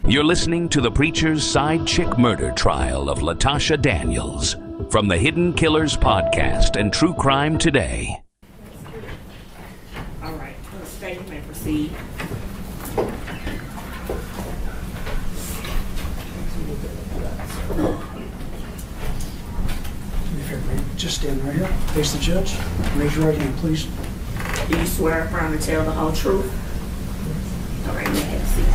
You're listening to the Preacher's Side Chick Murder Trial of Latasha Daniels from the Hidden Killers Podcast and True Crime Today. All right, State, you may proceed. Just stand right here, face the judge. Raise your right hand, please. Do you swear affirm to tell the whole truth? All right, you may have a seat.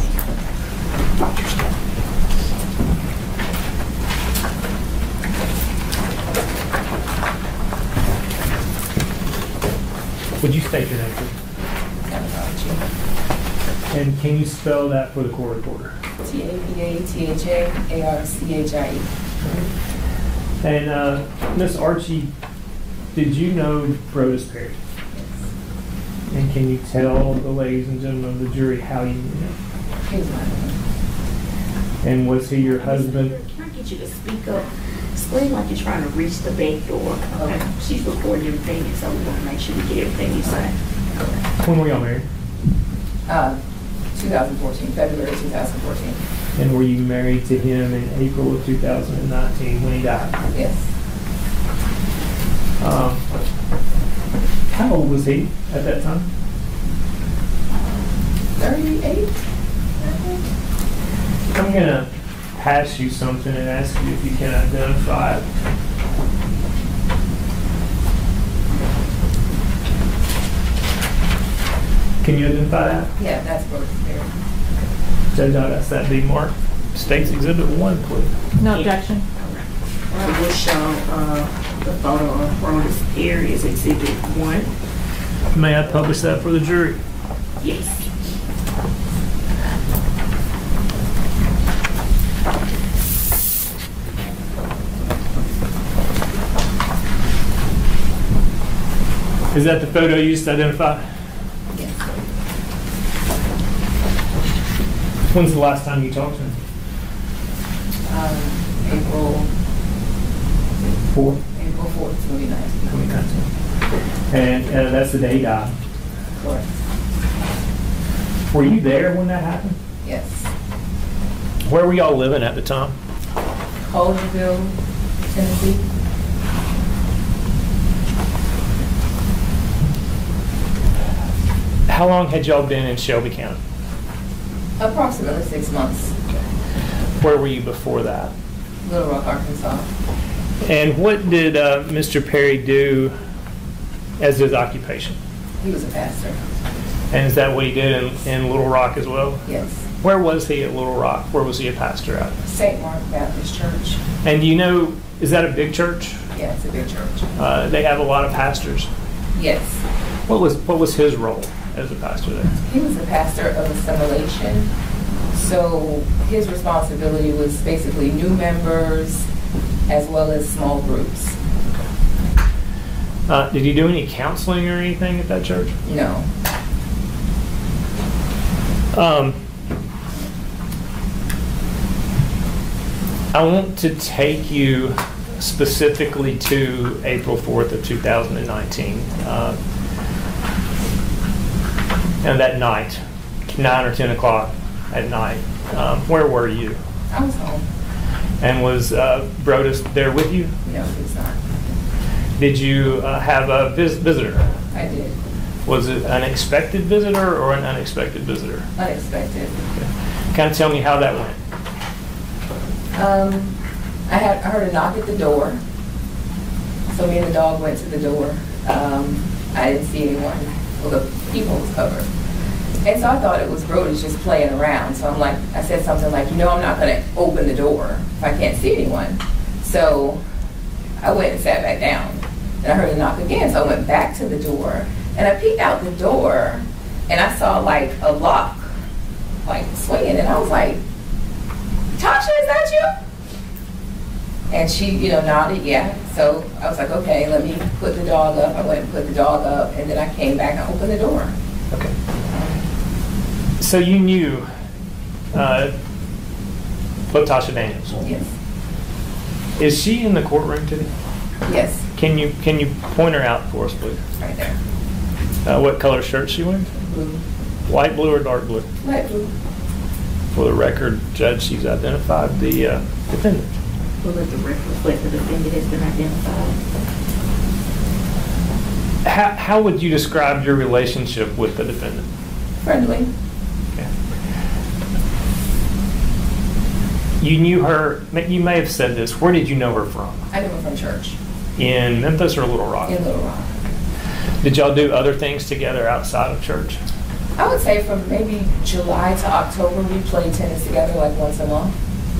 Would you state your name, please? And can you spell that for the court reporter? T-A-P-A-T-H-A-A-R-C-H-I-E. And Miss Archie, did you know Brodus Perry? Yes. And can you tell the ladies and gentlemen of the jury how you knew him? He was my husband. And was he your husband? Can I get you to speak up? Explain like you're trying to reach the back door. Okay. She's recording everything, so we want to make sure we get everything you say. When were y'all married? 2014, February 2014. And were you married to him in April of 2019 when he died? Yes. How old was he at that time? 38, I think. I'm going to pass you something and ask you if you can identify it. Can you identify that? Yeah, that's Brodus Perry. Judge, I'd ask that be marked State's Exhibit 1, please. No objection. We'll show the photo of Brodus Perry as Exhibit 1. May I publish that for the jury? Yes. Is that the photo you used to identify? Yes. When's the last time you talked to him? April 4th, 4th, 2019. 2019. And that's the day he died. Correct. Were you there when that happened? Yes. Where were y'all living at the time? Colderville, Tennessee. How long had y'all been in Shelby County? Approximately 6 months. Where were you before that? Little Rock, Arkansas. And what did Mr. Perry do as his occupation? He was a pastor. And is that what he did in Little Rock as well? Yes. Where was he at Little Rock? Where was he a pastor at? St. Mark Baptist Church. And do you know, is that a big church? Yeah, it's a big church. They have a lot of pastors. Yes. What was his role as a pastor there? He was a pastor of assimilation. So his responsibility was basically new members as well as small groups. Did he do any counseling or anything at that church? No. I want to take you specifically to April 4th of 2019. And that night, 9 or 10 o'clock at night, where were you? I was home. And was Brodus there with you? No, he was not. Did you have a visitor? I did. Was it an expected visitor or an unexpected visitor? Unexpected. Okay. Kind of tell me how that went. I heard a knock at the door. So me and the dog went to the door. I didn't see anyone. Well, the people was covered. And so I thought it was Brodus just playing around. So I said something like, I'm not going to open the door if I can't see anyone. So I went and sat back down. And I heard a knock again. So I went back to the door. And I peeked out the door. And I saw like a lock, like swinging. And I was like, Tasha, is that you? And she, nodded, yeah. So I was like, okay, let me put the dog up. I went and put the dog up. And then I came back and opened the door. Okay. So you knew Latasha Daniels? Yes. Is she in the courtroom today? Yes. Can you point her out for us, please? Right there. What color shirt she wearing? Blue. Light blue or dark blue? Light blue. For the record, Judge, she's identified the defendant. Will let the record reflect the defendant has been identified. How would you describe your relationship with the defendant? Friendly. Okay. You knew her, you may have said this, where did you know her from? I knew her from church In Memphis or Little Rock? in Little Rock. Did y'all do other things together outside of church? I would say from maybe July to October, we played tennis together like once a month.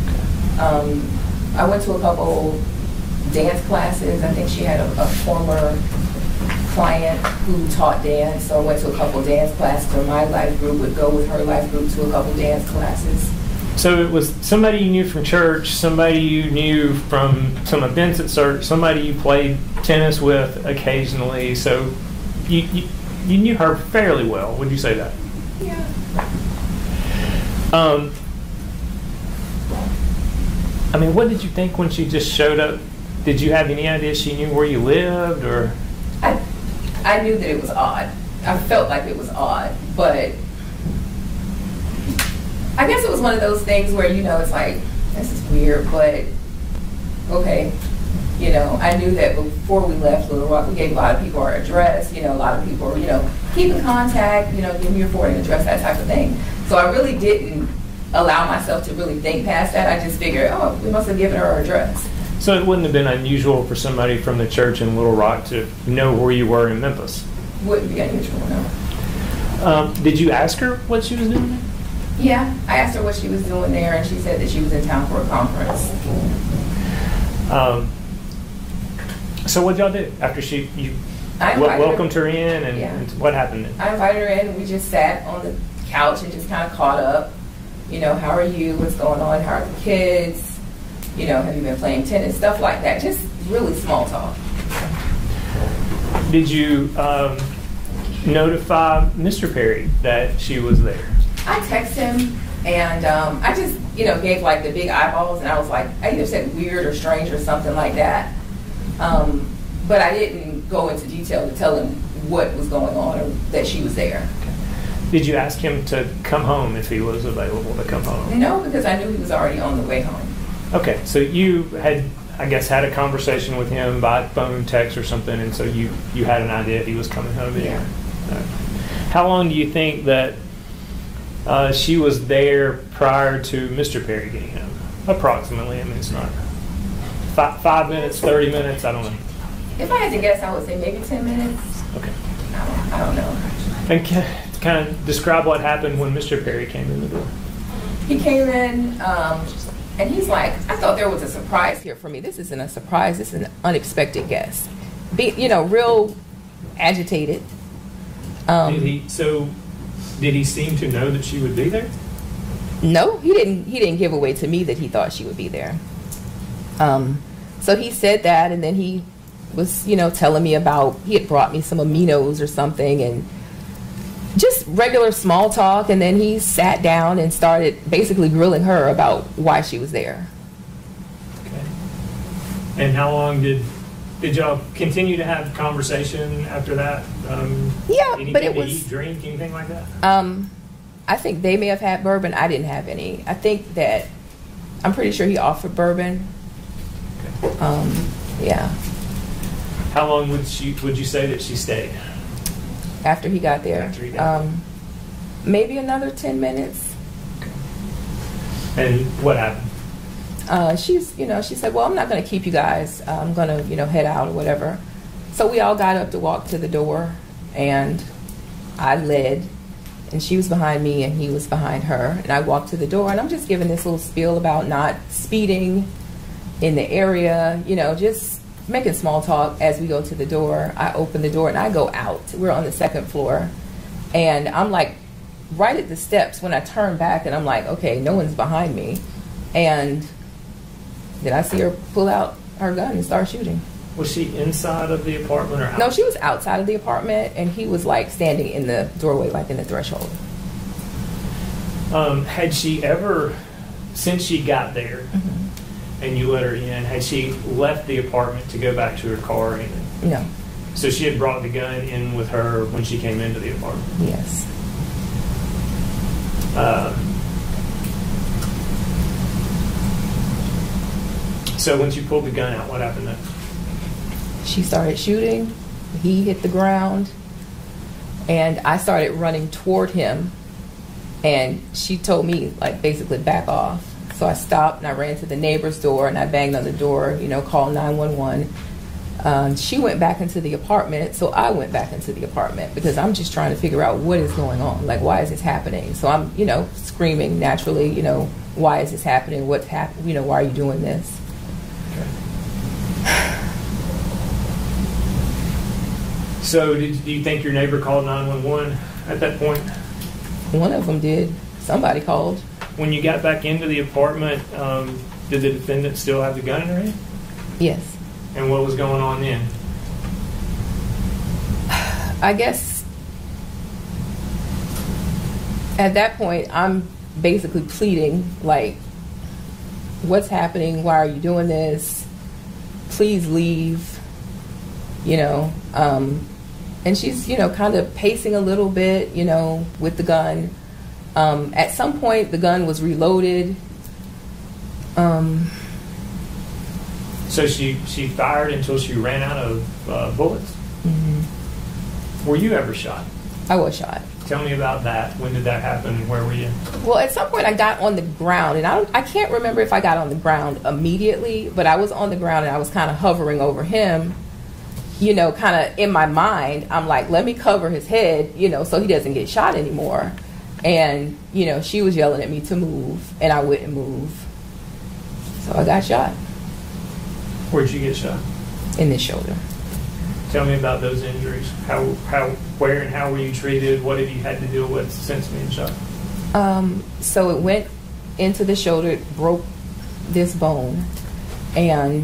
I went to a couple dance classes. I think she had a former client who taught dance, so I went to a couple dance classes, or my life group would go with her life group to a couple dance classes. So it was somebody you knew from church, somebody you knew from some events at church, somebody you played tennis with occasionally. So you knew her fairly well. Would you say that? Yeah. I mean, what did you think when she just showed up? Did you have any idea she knew where you lived, or? I knew that it was odd. I felt like it was odd, but I guess it was one of those things where, it's like, this is weird, but okay. I knew that before we left Little Rock, we gave a lot of people our address. A lot of people were, keep in contact, give me your forwarding address, that type of thing. So I really didn't allow myself to really think past that. I just figured, we must have given her our address. So it wouldn't have been unusual for somebody from the church in Little Rock to know where you were in Memphis? Wouldn't be unusual, no. Did you ask her what she was doing there? Yeah, I asked her what she was doing there, and she said that she was in town for a conference. So what y'all do after you welcomed her in, and what happened then? I invited her in, and we just sat on the couch and just kind of caught up. How are you? What's going on? How are the kids? Have you been playing tennis? Stuff like that. Just really small talk. Did you notify Mr. Perry that she was there? I texted him, and I just, gave like the big eyeballs, and I was like, I either said weird or strange or something like that. But I didn't go into detail to tell him what was going on or that she was there. Did you ask him to come home if he was available to come home? No, because I knew he was already on the way home. Okay, so you had, I guess, had a conversation with him by phone, text, or something, and so you had an idea if he was coming home. Yeah. Right. How long do you think that she was there prior to Mr. Perry getting home? Approximately. I mean, it's not 5 minutes, 30 minutes. I don't know. If I had to guess, I would say maybe 10 minutes. Okay. I don't know. And kind of describe what happened when Mr. Perry came in the door. He came in, and he's like, I thought there was a surprise here for me. This isn't a surprise. This is an unexpected guest. Real agitated. Did he seem to know that she would be there? No, he didn't give away to me that he thought she would be there. So he said that, and then he was, telling me about, he had brought me some aminos or something, and just regular small talk, and then he sat down and started basically grilling her about why she was there. Okay. And how long did y'all continue to have conversation after that? But it was... Eat, drink, anything like that? I think they may have had bourbon. I didn't have any. I think that, I'm pretty sure he offered bourbon. Okay. Yeah. How long would you say that she stayed? After he got there. After he got there. Maybe another 10 minutes. Okay. And what happened? She said, well, I'm not going to keep you guys. I'm going to, head out or whatever. So we all got up to walk to the door, and I led, and she was behind me, and he was behind her. And I walked to the door, and I'm just giving this little spiel about not speeding in the area, just making small talk as we go to the door. I open the door, and I go out. We're on the second floor, and I'm like right at the steps when I turn back, and I'm like, okay, no one's behind me. And then I see her pull out her gun and start shooting. Was she inside of the apartment or outside? No, she was outside of the apartment, and he was like standing in the doorway, like in the threshold. Had she ever, since she got there, and you let her in, had she left the apartment to go back to her car or anything? No. So she had brought the gun in with her when she came into the apartment? Yes. So once you pulled the gun out, what happened next? She started shooting. He hit the ground. And I started running toward him. And she told me, like, basically back off. So I stopped and I ran to the neighbor's door and I banged on the door, called 911. She went back into the apartment, so I went back into the apartment because I'm just trying to figure out what is going on. Like, why is this happening? So I'm, screaming naturally, why is this happening? What's happening? Why are you doing this? So do you think your neighbor called 911 at that point? One of them did. Somebody called. When you got back into the apartment, did the defendant still have the gun in her hand? Yes. And what was going on then? I guess at that point, I'm basically pleading, like, what's happening? Why are you doing this? Please leave. And she's, kind of pacing a little bit, with the gun. At some point, the gun was reloaded. So she fired until she ran out of bullets? Mm-hmm. Were you ever shot? I was shot. Tell me about that. When did that happen? Where were you? Well, at some point I got on the ground, and I can't remember if I got on the ground immediately, but I was on the ground and I was kind of hovering over him, kind of in my mind. I'm like, let me cover his head, so he doesn't get shot anymore. And, she was yelling at me to move, and I wouldn't move. So I got shot. Where'd you get shot? In the shoulder. Tell me about those injuries. Where and how were you treated? What have you had to deal with since being shot? So it went into the shoulder, it broke this bone, and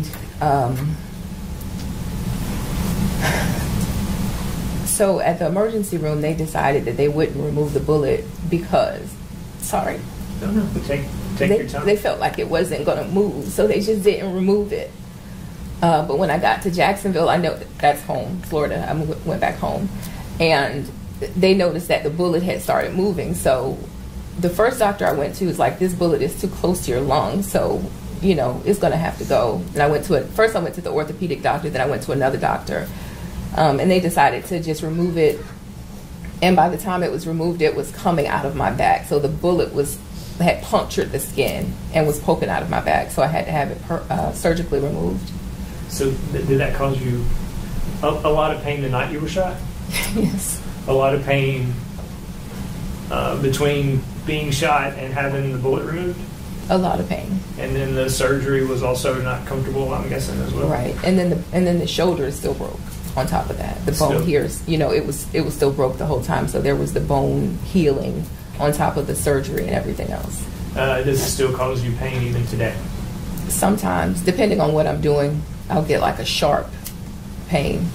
so at the emergency room, they decided that they wouldn't remove the bullet because, No, take your time. They felt like it wasn't going to move, so they just didn't remove it. But when I got to Jacksonville, I know that's home, Florida. I went back home, and they noticed that the bullet had started moving. So the first doctor I went to was like, this bullet is too close to your lung, so it's going to have to go. And I went to first I went to the orthopedic doctor, then I went to another doctor, and they decided to just remove it. And by the time it was removed, it was coming out of my back. So the bullet had punctured the skin and was poking out of my back. So I had to have it surgically removed. So did that cause you a lot of pain the night you were shot? Yes. A lot of pain between being shot and having the bullet removed? A lot of pain. And then the surgery was also not comfortable, I'm guessing, as well? Right. And then the shoulder is still broke on top of that. The bone here is, it was still broke the whole time. So there was the bone healing on top of the surgery and everything else. Does it still cause you pain even today? Sometimes, depending on what I'm doing, I'll get like a sharp pain.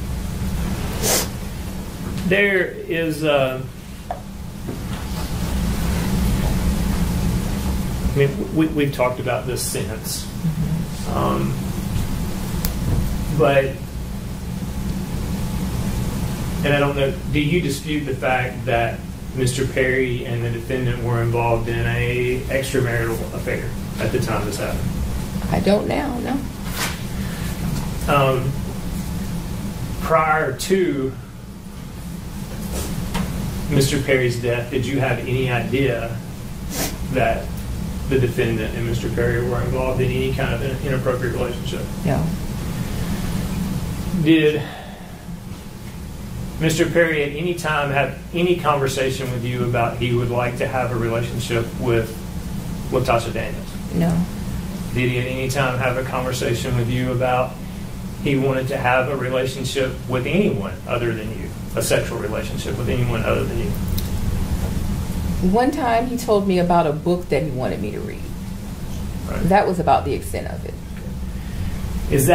There is we've talked about this since. But, and I don't know, do you dispute the fact that Mr. Perry and the defendant were involved in a extramarital affair at the time this happened? I don't now, no. Prior to Mr. Perry's death, did you have any idea that the defendant and Mr. Perry were involved in any kind of an inappropriate relationship? No. Did Mr. Perry at any time have any conversation with you about he would like to have a relationship with LaTosha Daniels? No. Did he at any time have a conversation with you about he wanted to have a relationship with anyone other than you, a sexual relationship with anyone other than you? One time he told me about a book that he wanted me to read. Right. That was about the extent of it. Is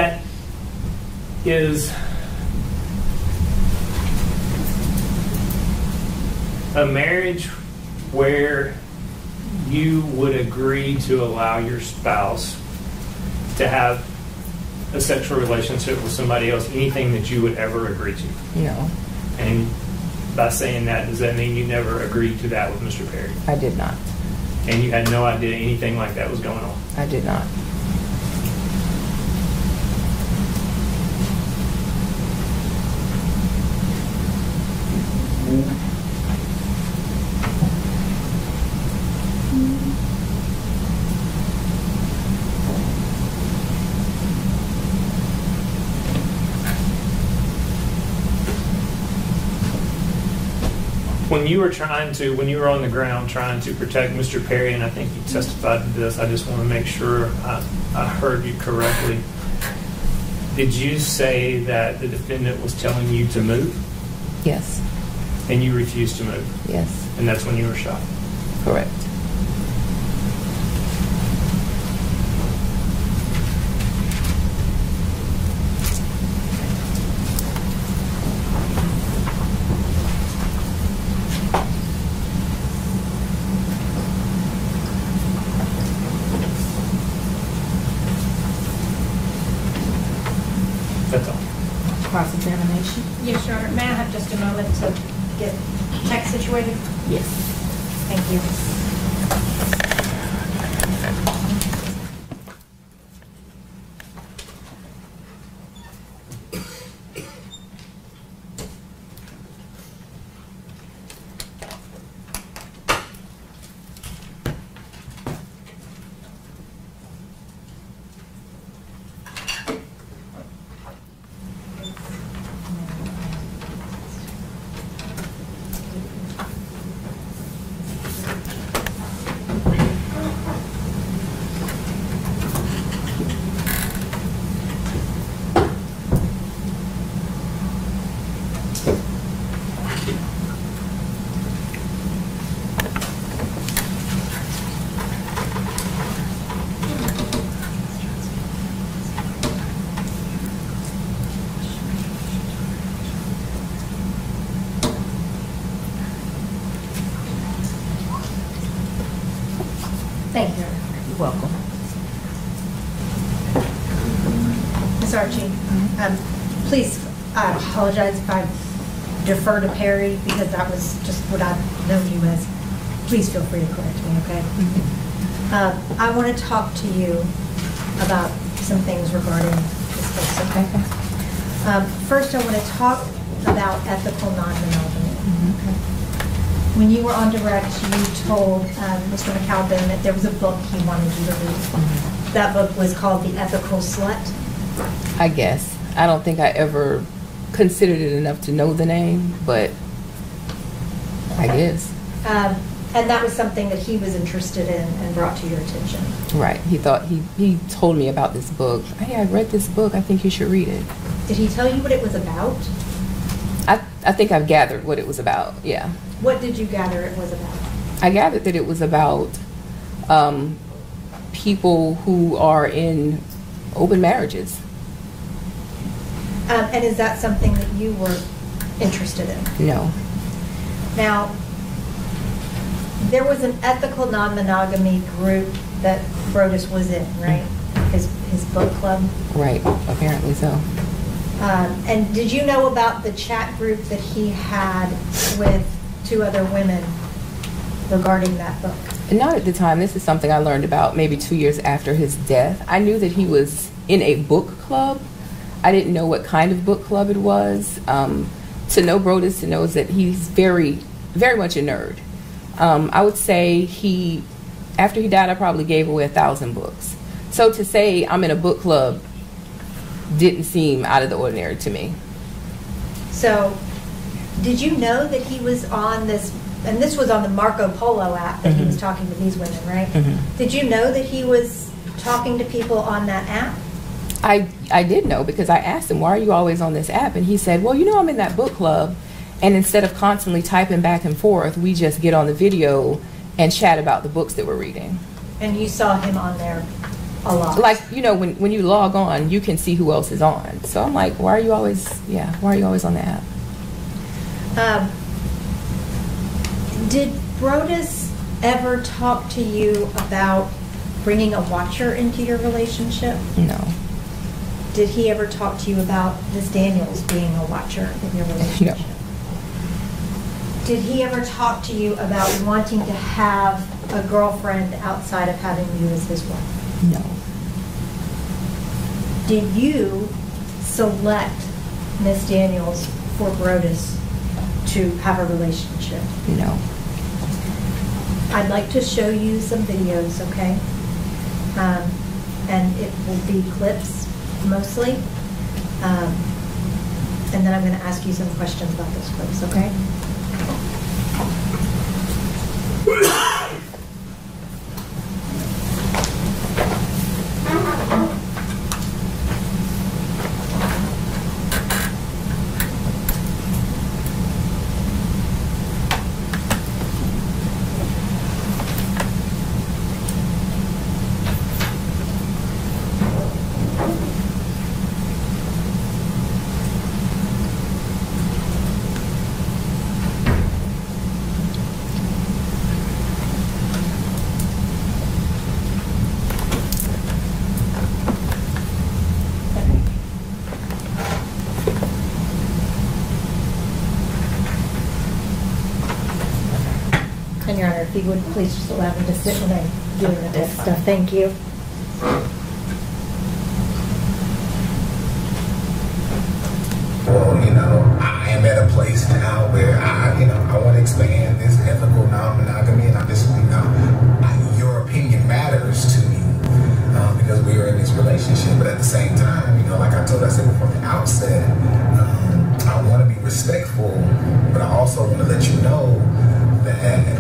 a marriage where you would agree to allow your spouse to have a sexual relationship with somebody else, anything that you would ever agree to? No. And by saying that, does that mean you never agreed to that with Mr. Perry? I did not. And you had no idea anything like that was going on? I did not. When you were on the ground trying to protect Mr. Perry, and I think you testified to this, I just want to make sure I heard you correctly. Did you say that the defendant was telling you to move? Yes. And you refused to move? Yes. And that's when you were shot? Correct. That's all. Cross-examination? Yes, Your Honor. May I have just a moment to get text situated? Yes. Thank you. Thank you. You're welcome. Ms. Archie, please, I apologize if I defer to Perry because that was just what I've known you as. Please feel free to correct me, okay? I want to talk to you about some things regarding this case, okay? First, I want to talk about ethical non-monogamy. When you were on direct, you told Mr. McAlpin that there was a book he wanted you to read. That book was called The Ethical Slut. I guess. I don't think I ever considered it enough to know the name, but I guess. And that was something that he was interested in and brought to your attention. Right. He told me about this book. Hey, I read this book. I think you should read it. Did he tell you what it was about? I think I've gathered what it was about, yeah. What did you gather it was about? I gathered that it was about people who are in open marriages. And is that something that you were interested in? No. Now, there was an ethical non-monogamy group that Brodus was in, right? His book club? Right, apparently so. And did you know about the chat group that he had with 2 other women regarding that book? Not at the time. This is something I learned about maybe 2 years after his death. I knew that he was in a book club. I didn't know what kind of book club it was. To know Brodus, to know that he's very, very much a nerd. I would say after he died, I probably gave away 1,000 books. So to say I'm in a book club didn't seem out of the ordinary to me. So, did you know that he was on this, and this was on the Marco Polo app that he was talking to these women, right? Did you know that he was talking to people on that app? I did know because I asked him, why are you always on this app? And he said, well, you know, I'm in that book club, and instead of constantly typing back and forth, we just get on the video and chat about the books that we're reading. And you saw him on there a lot? Like, you know, when you log on, you can see who else is on. So I'm like, why are you always on the app? Did Brodus ever talk to you about bringing a watcher into your relationship? No. Did he ever talk to you about Ms. Daniels being a watcher in your relationship? No. Did he ever talk to you about wanting to have a girlfriend outside of having you as his wife? No. Did you select Ms. Daniels for Brodus to have a relationship? No. I'd like to show you some videos, okay? And it will be clips mostly. And then I'm going to ask you some questions about those clips, okay? And Your Honor, if you would please just allow me to sit when I'm doing this stuff. Thank you. Well, I am at a place now where I want to expand this ethical non-monogamy, and I'm just, your opinion matters to me because we are in this relationship. But at the same time, like I said from the outset, I want to be respectful, but I also want to let you know that,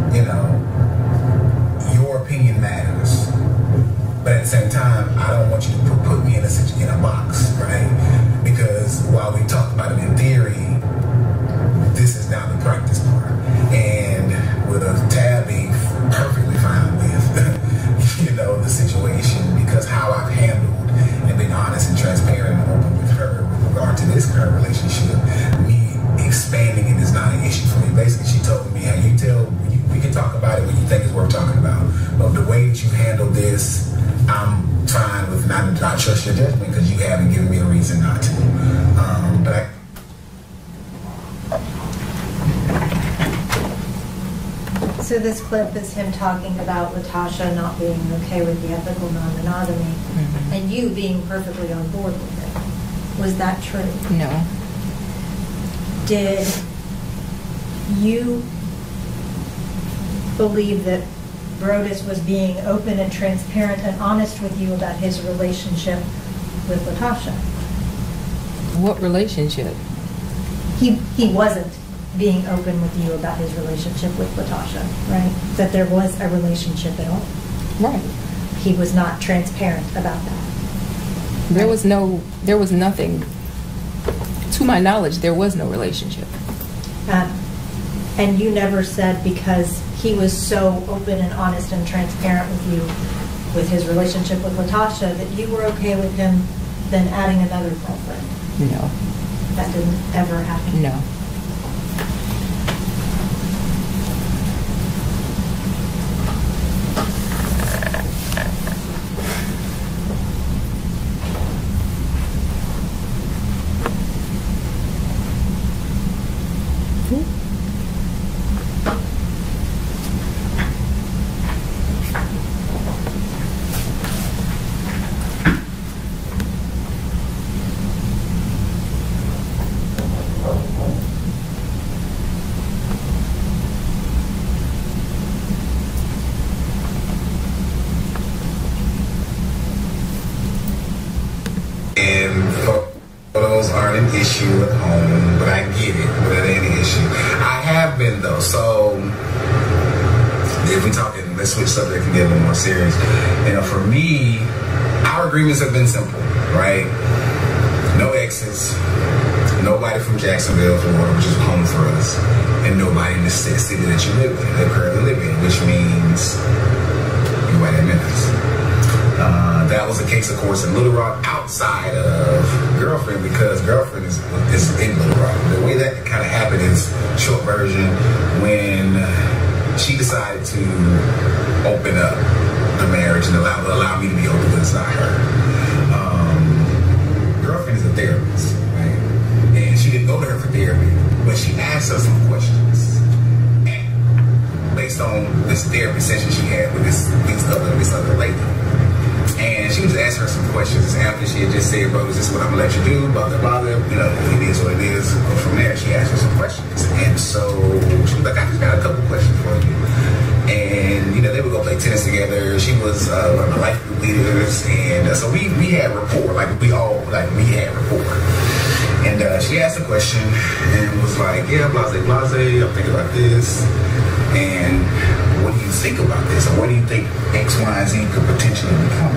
your opinion matters. But at the same time, I don't want you to put me in a box, right? Because while we talked about it in theory, this is now the practice part. And with a tab being perfectly fine with, the situation, because how I've handled and been honest and transparent and open with her with regard to this current relationship, me expanding it is not an issue for me. Basically, she told me, hey, we can talk about it when you think it's worth talking about. But the way that you handle this, I'm fine with not trust your judgment because you haven't given me a reason not to. So this clip is him talking about Latasha not being okay with the ethical non-monogamy, and you being perfectly on board with it. Was that true? No. Did you believe that Brodus was being open and transparent and honest with you about his relationship with Latasha? What relationship? He wasn't being open with you about his relationship with Latasha, right? That there was a relationship at all? Right. He was not transparent about that. There was nothing, to my knowledge, there was no relationship. And you never said because he was so open and honest and transparent with you with his relationship with Latasha that you were okay with him then adding another girlfriend? No. That didn't ever happen? No. Photos aren't an issue at home, but I get it, but it ain't an issue. I have been though, so if we're talking, let's switch subject and get a little more serious. For me, our agreements have been simple, right? No exes, nobody from Jacksonville, Florida, which is home for us, and nobody in the city that you live in, that currently live in, which means nobody in Memphis. That was the case, of course, in Little Rock outside of Girlfriend, because Girlfriend is in Little Rock. The way that kind of happened is, short version, when she decided to open up the marriage and allow me to be open, but it's not her. Girlfriend is a therapist, right? And she didn't go to her for therapy, but she asked us some questions. And based on this therapy session she had with this other lady. And she was asking her some questions. questions after she had just said, bro, is this what I'm gonna let you do? Blah, blah, blah. You know, it is what it is. But from there, she asked me some questions. And so she was like, I just got a couple questions for you. And, you know, they would go play tennis together. She was one of my life group leaders. And so we had rapport. Like, we had rapport. And she asked a question and was like, yeah, blase, blase, I'm thinking about this. And what do you think about this? Or what do you think X, Y, and Z could potentially become?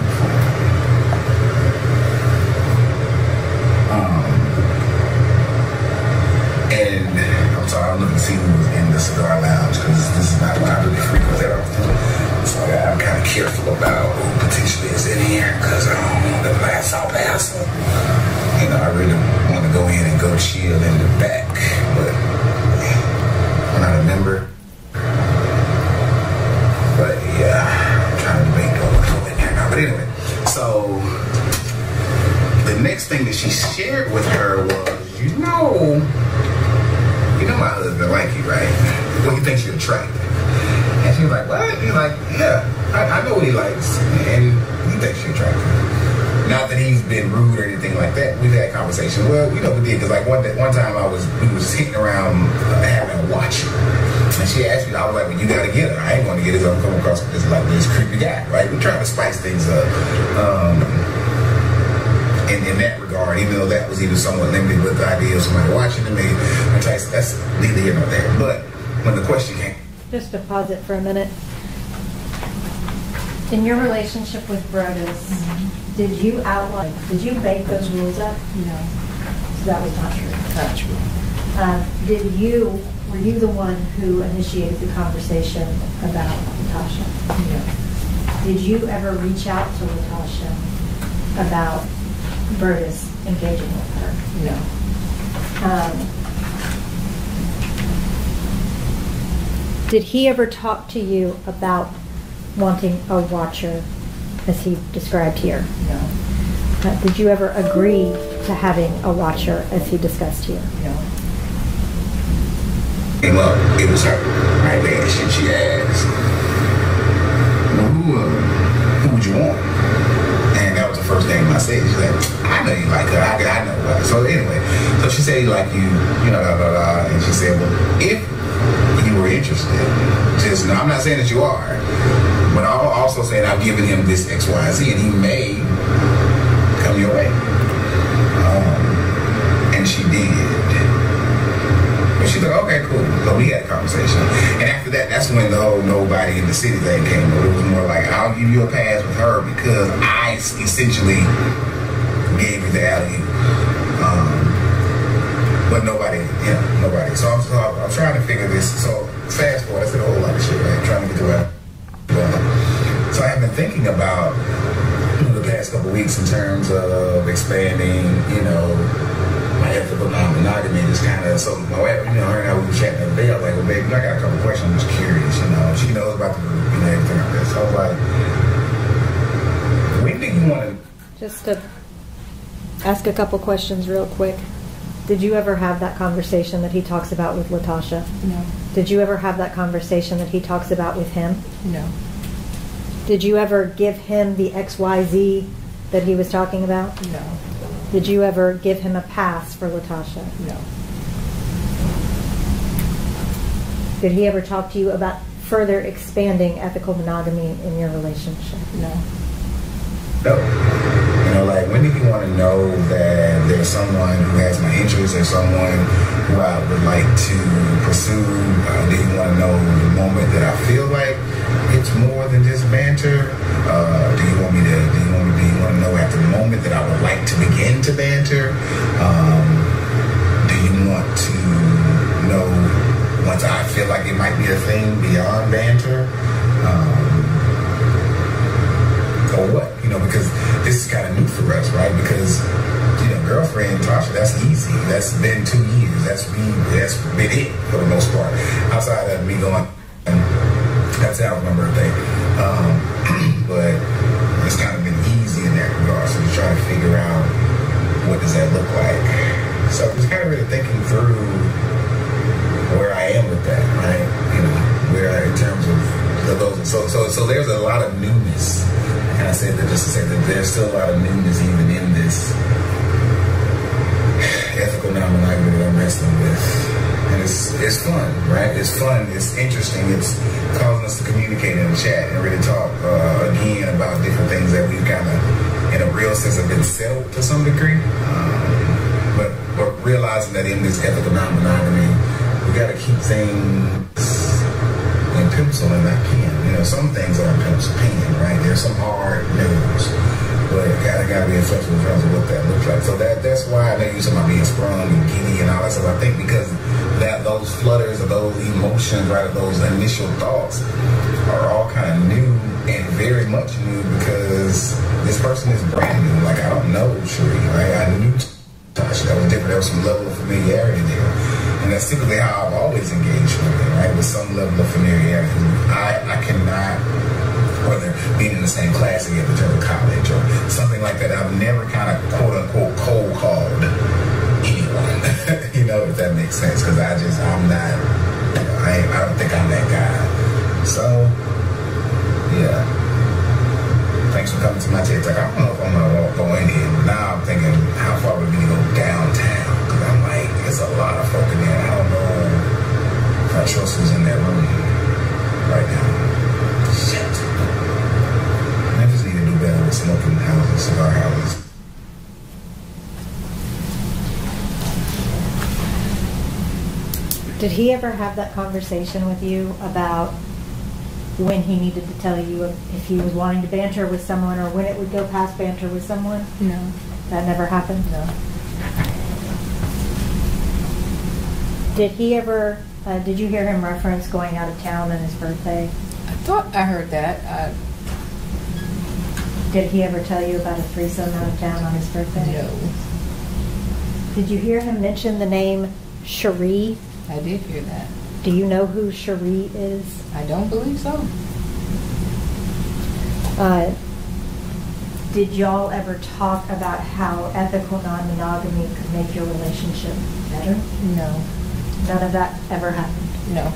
And I'm sorry, I'm looking to see who's in the cigar lounge because this is not what I really frequent that often. So I'm kind of careful about who potentially is in here because I don't want to pass. You know, I really want to go in and go chill in the back, but I'm not a member. But yeah, I'm trying to debate go in there now. But anyway, so the next thing that she shared with her was, you know my husband like you, right? Well, he thinks you're attractive. And she was like, what? He's like, yeah, I know what he likes, and he thinks you're attractive. Not that he's been rude or anything like that. We've had conversations. Well, you know, we did, because like one time we was hitting around having a watch. And she asked me, I was like, well, you got to get her. I ain't going to get her. I'm coming across this creepy guy, right? We're trying to spice things up. In that regard, even though that was even somewhat limited with the idea of somebody watching me, that's neither here nor there. But when the question came, just to pause it for a minute. In your relationship with Brodus, did you bake those rules up? No. So that was not true. Not true. Were you the one who initiated the conversation about Latasha? No. Did you ever reach out to Latasha about Brodus engaging with her? No. Did he ever talk to you about wanting a watcher, as he described here? No. Did you ever agree to having a watcher, as he discussed here? No. Came up, it was her, right there. She asked, well, who would you want? And that was the first thing I said. She said, I know you like her. How could I know about her? So anyway, so she said, like you know, blah, blah, blah. And she said, well, if you were interested, just know, I'm not saying that you are, but I'm also saying I've given him this X, Y, and Z, and he may come your way. And she did. And she's like, okay, cool. So we had a conversation. And after that, that's when the whole nobody in the city thing came up. It was more like, I'll give you a pass with her because I essentially gave you the alley-oop. But nobody. So I'm trying to figure this. So fast forward, I said a whole lot of shit, right? I'm trying to get to where I'm going. So I've been thinking about the past couple weeks in terms of expanding, my ethical non-monogamy. Just kind of, so my wife, her and I, we were chatting the other day. I was like, well, baby, I got a couple questions. I'm just curious, She knows about the group, everything like that. So I was like, when do you want to? Just to ask a couple questions real quick. Did you ever have that conversation that he talks about with Latasha? No. Did you ever have that conversation that he talks about with him? No. Did you ever give him the XYZ that he was talking about? No. Did you ever give him a pass for Latasha? No. Did he ever talk to you about further expanding ethical monogamy in your relationship? No. No. Like, when do you want to know that there's someone who has my interest or someone who I would like to pursue? Do you want to know the moment that I feel like it's more than just banter? Do you want to know at the moment that I would like to begin to banter? Do you want to know once I feel like it might be a thing beyond banter? Or what? Because this is kind of new for us, right? Because, girlfriend, Tasha, that's easy. That's been 2 years. That's been it for the most part. Outside of me going, that's how my birthday. But it's kind of been easy in that regard. So just trying to figure out what does that look like. So just kind of really thinking through where I am with that, right? Where in terms of those. So there's a lot of newness. I kind of said that just to say that there's still a lot of newness even in this ethical non-monogamy that I'm wrestling with. And it's fun, right? It's fun, it's interesting, it's causing us to communicate in the chat and really talk again about different things that we've kind of, in a real sense, have been settled to some degree. But realizing that in this ethical non-monogamy, we got to keep things in pencil and not pen. You know, some things are in pencil, pen, right? There's some hard news, but I got to be flexible in terms of what that looks like. So that's why I know you talking about being sprung and giddy and all that stuff. I think because that those flutters or those emotions, right, or those initial thoughts are all kind of new and very much new because this person is brand new. Like, I don't know Sheree, right? I knew Tasha. That was different. There was some level of familiarity there. And that's typically how I've always engaged women, right? With some level of familiarity. I cannot, whether being in the same class together in terms of college or something like that, I've never kind of quote-unquote cold called anyone, you know, if that makes sense, because I'm not, you know, I don't think I'm that guy. So, yeah. Thanks for coming to my TED Talk. I don't know if I'm going to go in here. Now I'm thinking, how far would we go downtown? Because I'm like, there's a lot of folk in there. I don't know if I trust who's in that room right now. Shit. I just need to do better with smoking houses, cigar houses. Did he ever have that conversation with you about when he needed to tell you if he was wanting to banter with someone or when it would go past banter with someone? No. That never happened? No. Did he ever, did you hear him reference going out of town on his birthday? I thought I heard that. Did he ever tell you about a threesome out of town on his birthday? No. Did you hear him mention the name Sheree? I did hear that. Do you know who Sheree is? I don't believe so. Did y'all ever talk about how ethical non-monogamy could make your relationship better? No. None of that ever happened? No.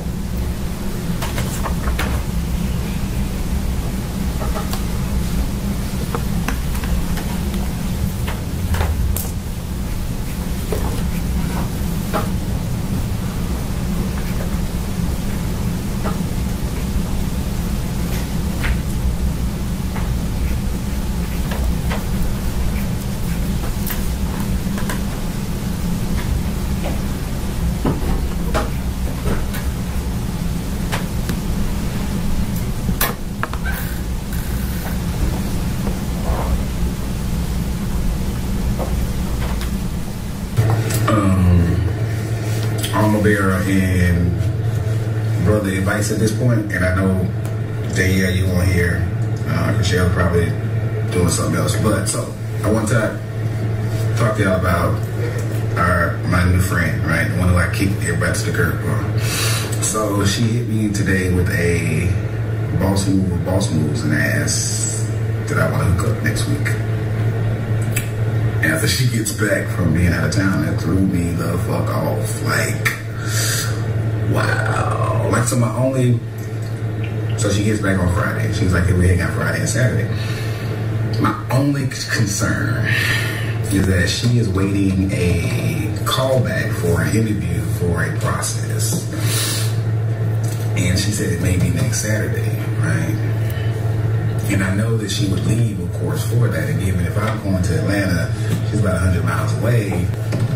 Bearer and brother advice at this point, and I know Danielle, you won't hear. Michelle probably doing something else, but so I want to talk to y'all about my new friend, right? The one who I kicked everybody to the curb on. So she hit me today with a boss moves and asked that I want to hook up next week. After she gets back from being out of town, that threw me the fuck off. Like, wow. Like, so she gets back on Friday. She's like, hey, we hang out Friday and Saturday. My only concern is that she is waiting a callback for an interview for a process. And she said it may be next Saturday, right? And I know that she would leave, of course, for that. And given if I'm going to Atlanta, she's about 100 miles away,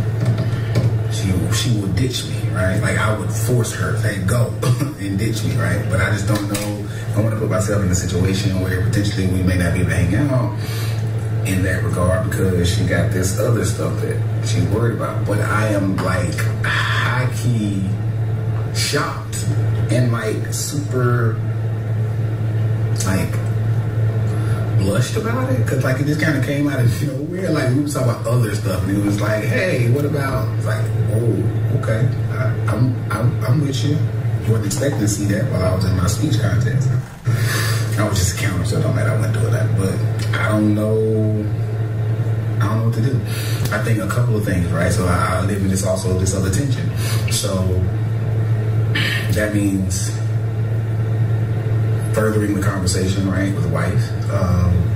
she would ditch me, right? Like, I would force her, hey, go and ditch me, right? But I just don't know. I want to put myself in a situation where potentially we may not be able to hang out in that regard because she got this other stuff that she's worried about. But I am, like, high-key shocked and, like, super, like, blushed about it, because like it just kind of came out of nowhere. Like, we were talking about other stuff and it was like, hey, what about, it's like, oh, okay, I'm with you. You wasn't expecting to see that while I was in my speech contest. I was just a counter, so it don't matter, I went through that. But I don't know what to do. I think a couple of things, right? So I live in this other tension. So that means furthering the conversation, right, with the wife.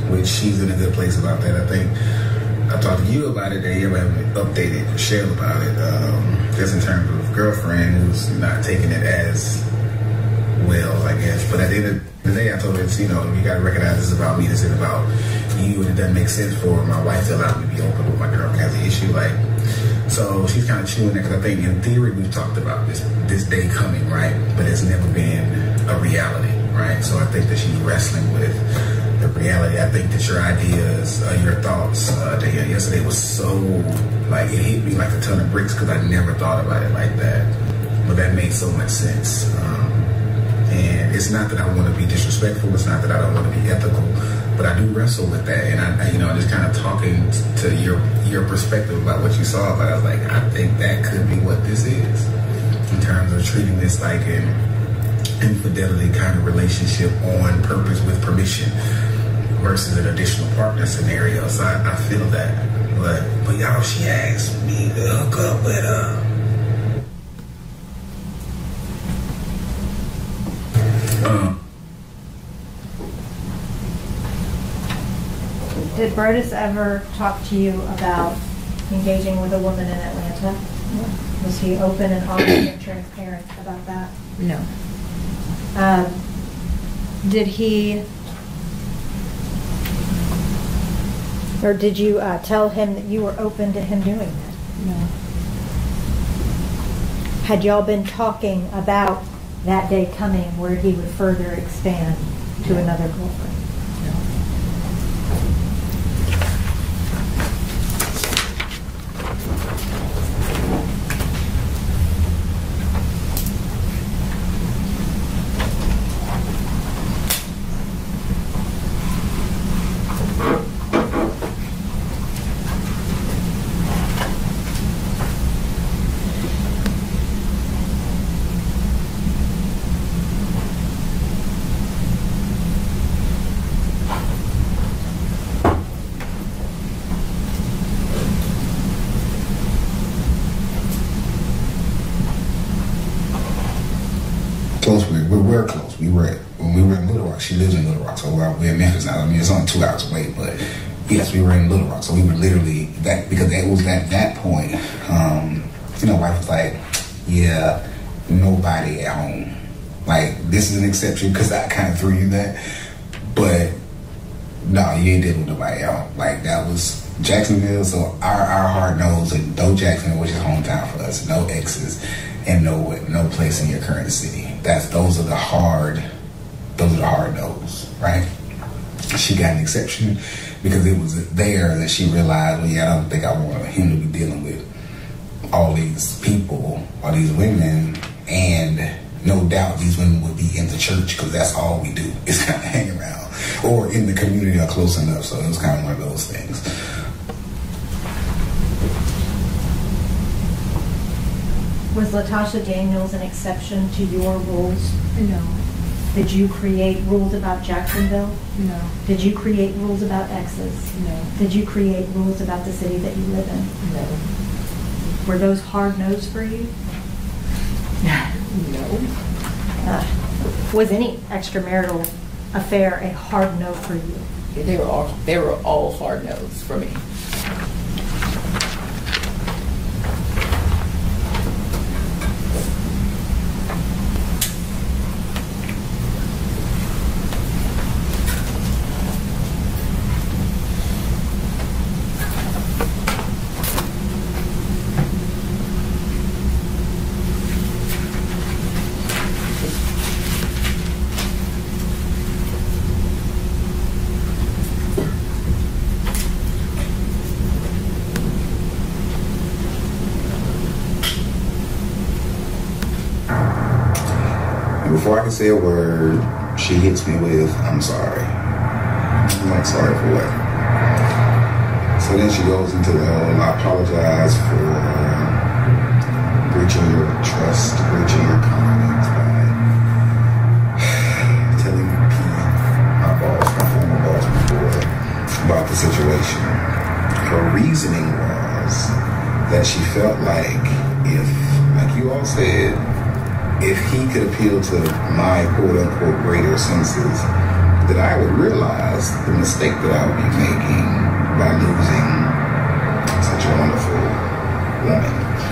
which she's in a good place about that. I think I talked to you about it, and you haven't updated Michelle about it. Just in terms of girlfriend who's not taking it as well, I guess. But at the end of the day, I told her, you know, you gotta recognize this is about me, this is about you, and it doesn't make sense for my wife to allow me to be open with my girlfriend has an issue. Like, so she's kind of chewing that, because I think in theory we've talked about this day coming, right? But it's never been a reality, right? So I think that she's wrestling with the reality. I think that your ideas, your thoughts yesterday was so, like, it hit me like a ton of bricks, because I never thought about it like that. But that made so much sense. And it's not that I want to be disrespectful, it's not that I don't want to be ethical, but I do wrestle with that. And I just kind of talking to your perspective about what you saw, but I was like, I think that could be what this is, in terms of treating this like an infidelity kind of relationship on purpose with permission versus an additional partner scenario. So I feel that. But y'all, she asked me to hook up with Did Brodus ever talk to you about engaging with a woman in Atlanta? No. Was he open and honest and transparent about that? No. Did he, or did you tell him that you were open to him doing that? No. Had y'all been talking about that day coming where he would further expand to another girlfriend? No. We're close. When we were in Little Rock, she lives in Little Rock, so we're in Memphis now. I mean, it's only 2 hours away, but yes, we were in Little Rock, so we were literally that, because it was at that point. Wife was like, "Yeah, nobody at home. Like, this is an exception," because I kind of threw you that, but no, you ain't dealing with nobody at home. Like, that was Jacksonville, so our hard nose, and no Jacksonville, which is hometown for us, no exes, and no place in your current city. Those are the hard no's, right? She got an exception because it was there that she realized, well, yeah, I don't think I want him to be dealing with all these people, all these women, and no doubt these women would be in the church, because that's all we do is kind of hang around, or in the community or close enough. So it was kind of one of those things. Was Latasha Daniels an exception to your rules? No. Did you create rules about Jacksonville? No. Did you create rules about exes? No. Did you create rules about the city that you live in? No. Were those hard no's for you? No. Was any extramarital affair a hard no for you? They were all hard no's for me. Before I can say a word, she hits me with, "I'm sorry." I'm like, "Sorry for what?" So then she goes into the whole, "I apologize for breaching your trust, breaching your confidence by telling my former boss before, about the situation." Her reasoning was that she felt like like you all said, if he could appeal to my quote-unquote greater senses, that I would realize the mistake that I would be making by losing such a wonderful woman.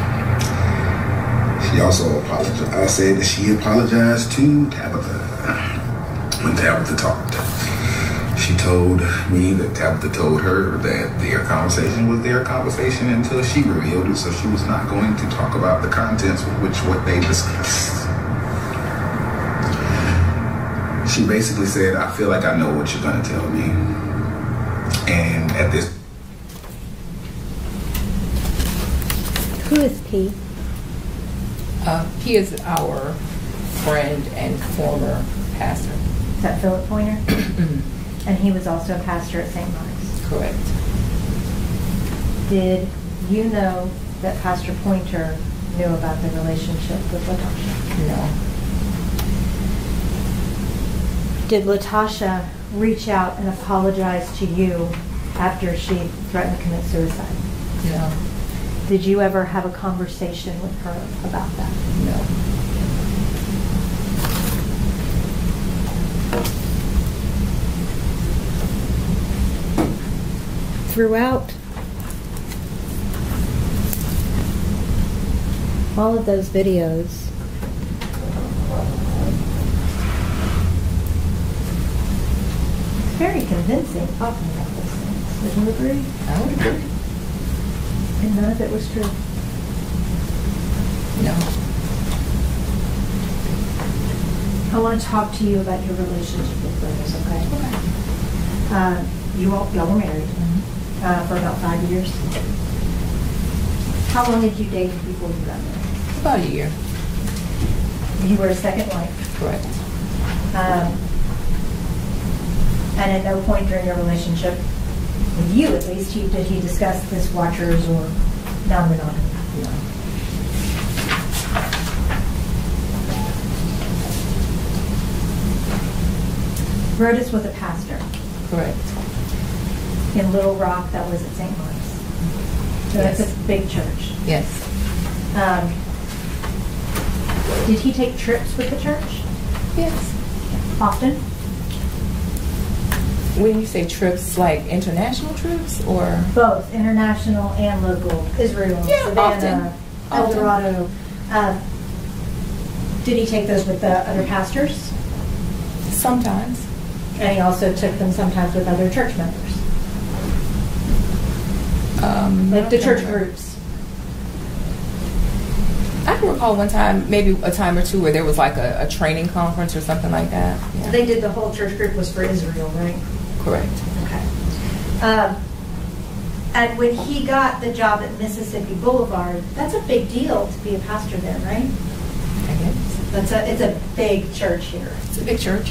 She also apologized. I said that she apologized to Tabitha when Tabitha talked. She told me that Tabitha told her that their conversation was their conversation until she revealed it, so she was not going to talk about the contents with which what they discussed. She basically said, I feel like I know what you're going to tell me. And at this... Who is P? He is our friend and former pastor. Is that Philip Pointer? And he was also a pastor at St. Mark's. Correct. Did you know that Pastor Pointer knew about the relationship with Latasha? No. Did Latasha reach out and apologize to you after she threatened to commit suicide? No. Did you ever have a conversation with her about that? No. Throughout all of those videos, very convincing talking about those things. Would you agree? I would agree. And none of it was true. No. I want to talk to you about your relationship with Brutus, okay? Okay. Y'all were married for about 5 years. How long did you date before you got married? About a year. You were a second wife. Correct. And at no point during your relationship, with you at least, did he discuss this watchers or non-monogamy? No. Brodus was a pastor. Correct. In Little Rock, that was at St. Mark's. So Yes. that's a big church. Yes. Did he take trips with the church? Yes. Often? When you say trips, like international trips, or? Both, international and local. Israel, Yeah, Savannah, El often. Dorado. Did he take those with the other pastors? Sometimes. And he also took them sometimes with other church members? Like the church groups? I can recall one time, maybe a time or two, where there was like a training conference or something like that. Yeah. They did the whole church group was for Israel, right? Correct. Okay. And when he got the job at Mississippi Boulevard, that's a big deal to be a pastor there, right? I guess. It's a big church here. It's a big church.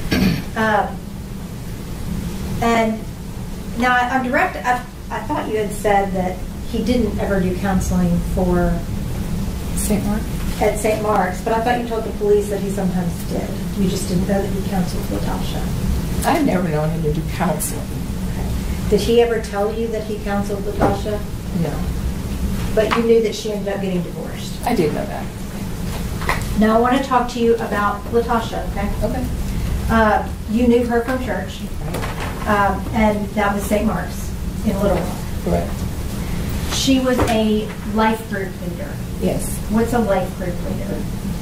And now on direct, I thought you had said that he didn't ever do counseling for St. Mark? at St. Mark's, but I thought you told the police that he sometimes did. You just didn't know that he counseled Latasha. I've never known him to do counseling. Did he ever tell you that he counseled Latasha? No. But you knew that she ended up getting divorced. I did know that. Now I want to talk to you about Latasha, okay? Okay. You knew her from church, and that was St. Mark's in Little Rock. Correct. She was a life group leader. Yes. What's a life group leader?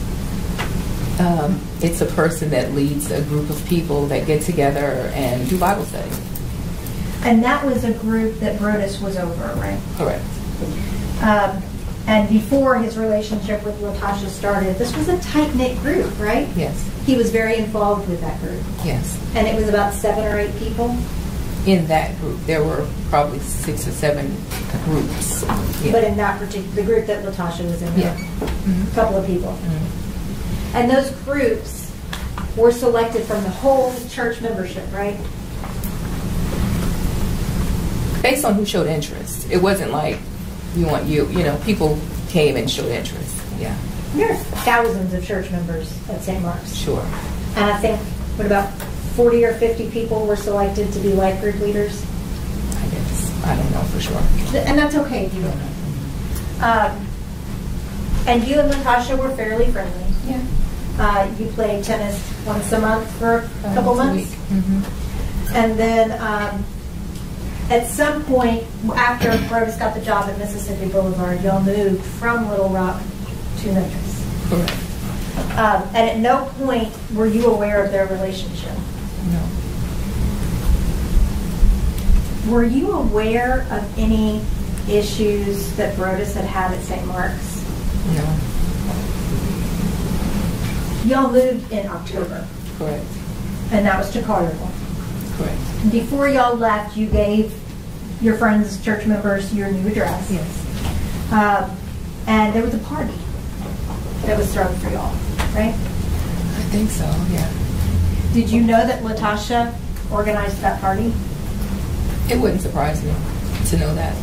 It's a person that leads a group of people that get together and do Bible study. And that was a group that Brodus was over, right? Correct. And before his relationship with Latasha started, this was a tight-knit group, right? Yes. He was very involved with that group. Yes. And it was about 7 or 8 people? In that group, there were probably 6 or 7 groups. Yeah. But in that particular, the group that Latasha was in, Yeah. a couple of people. And those groups were selected from the whole church membership, right? Based on who showed interest. It wasn't like people came and showed interest. Yeah. There are thousands of church members at St. Mark's. Sure. And I think, about 40 or 50 people were selected to be life group leaders? I guess. I don't know for sure. And that's okay if you don't know. And you and Latasha were fairly friendly. Yeah. You played tennis once a month for a couple months? Mm-hmm. And then at some point, after Brodus got the job at Mississippi Boulevard, y'all moved from Little Rock to Memphis. Correct. And at no point were you aware of their relationship? No. Were you aware of any issues that Brodus had had at St. Mark's? No. Y'all moved in October, Correct. and that was to Carterville. Correct. Before y'all left, you gave your friends, church members, your new address. Yes. And there was a party that was thrown for y'all, right? I think so, yeah. Did you know that Latasha organized that party? It wouldn't surprise me to know that.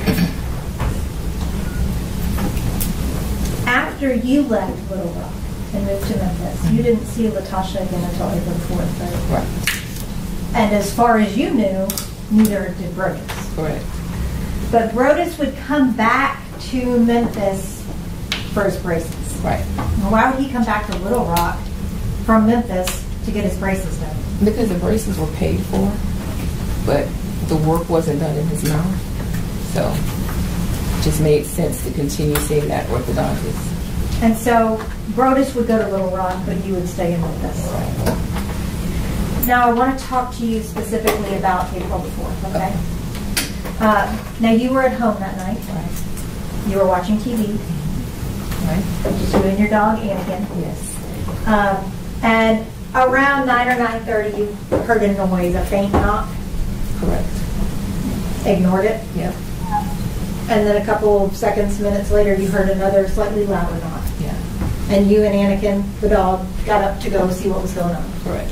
After you left Little Rock and moved to Memphis, you didn't see Latasha again until April 4th, right? Right. And as far as you knew, neither did Brodus. Correct. But Brodus would come back to Memphis for his braces. Right. Now, why would he come back to Little Rock from Memphis to get his braces done? Because the braces were paid for, but the work wasn't done in his mouth. So it just made sense to continue seeing that orthodontist. And so Brodus would go to Little Rock, but you would stay in Memphis. Now I want to talk to you specifically about April the 4th, okay? Now you were at home that night. Right. You were watching TV. Right. Just you and your dog, Anakin. Yes. And around 9 or 9:30, you heard a noise, a faint knock. Correct. Ignored it. Yep. And then a couple of seconds, minutes later, you heard another slightly louder knock. Yeah. And you and Anakin, the dog, got up to go see what was going on. Correct.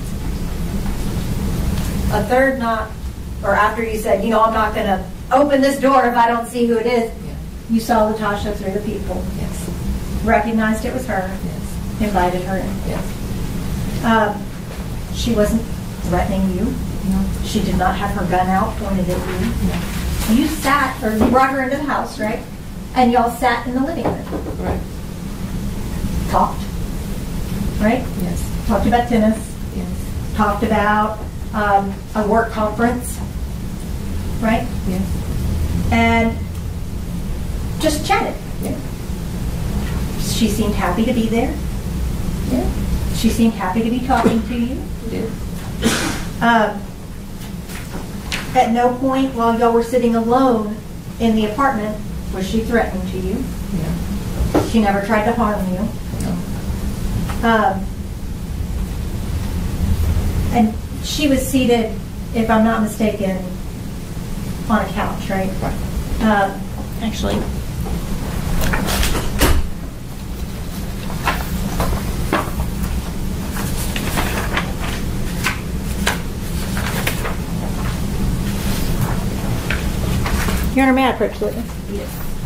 A third knock, or after you said, I'm not going to open this door if I don't see who it is, Yeah. you saw Latasha through the people, Yes. recognized it was her, Yes. invited her in. Yes. She wasn't threatening you. No. She did not have her gun out pointed at you. No. You sat, or you brought her into the house, right? And y'all sat in the living room. Correct. Talked, right? Yes. Talked about tennis. Yes. Talked about a work conference, right? Yes. And just chatted. Yeah. She seemed happy to be there. Yeah. She seemed happy to be talking to you. Yeah. At no point while y'all were sitting alone in the apartment was she threatening to you. Yeah. She never tried to harm you. No. And she was seated, if I'm not mistaken, on a couch, right? Right. Actually. Your Honor, may I approach the witness? Yes.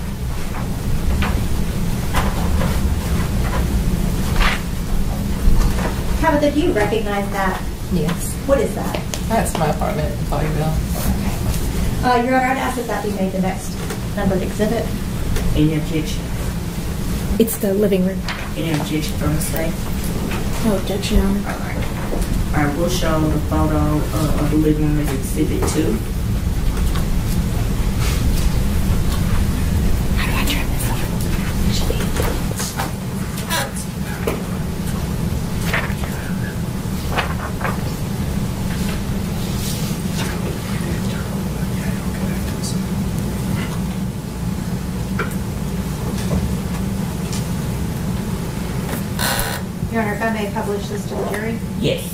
Tabitha, do you recognize that? Yes. What is that? That's my apartment in Collierville. Your Honor, I'd ask that be made the next numbered exhibit. Any objection? It's the living room. Any objection from the state? No objection, Your Honor. All right. All right, we'll show the photo of the living room as exhibit 2. How do I turn this on? Your Honor, if I may publish this to the jury. Yes.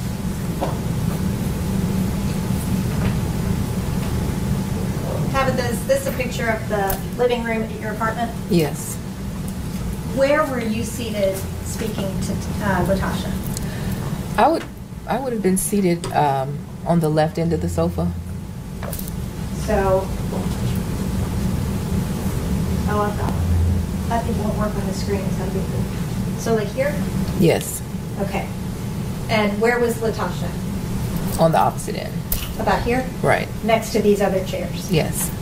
Tabitha, is this a picture of the living room at your apartment? Yes. Where were you seated speaking to Latasha? I would have been seated on the left end of the sofa. So, I've got one. I think it won't work on the screen. It's gotta be. So, like here? Yes. Okay. And where was Latasha? On the opposite end. About here? Right. Next to these other chairs? Yes.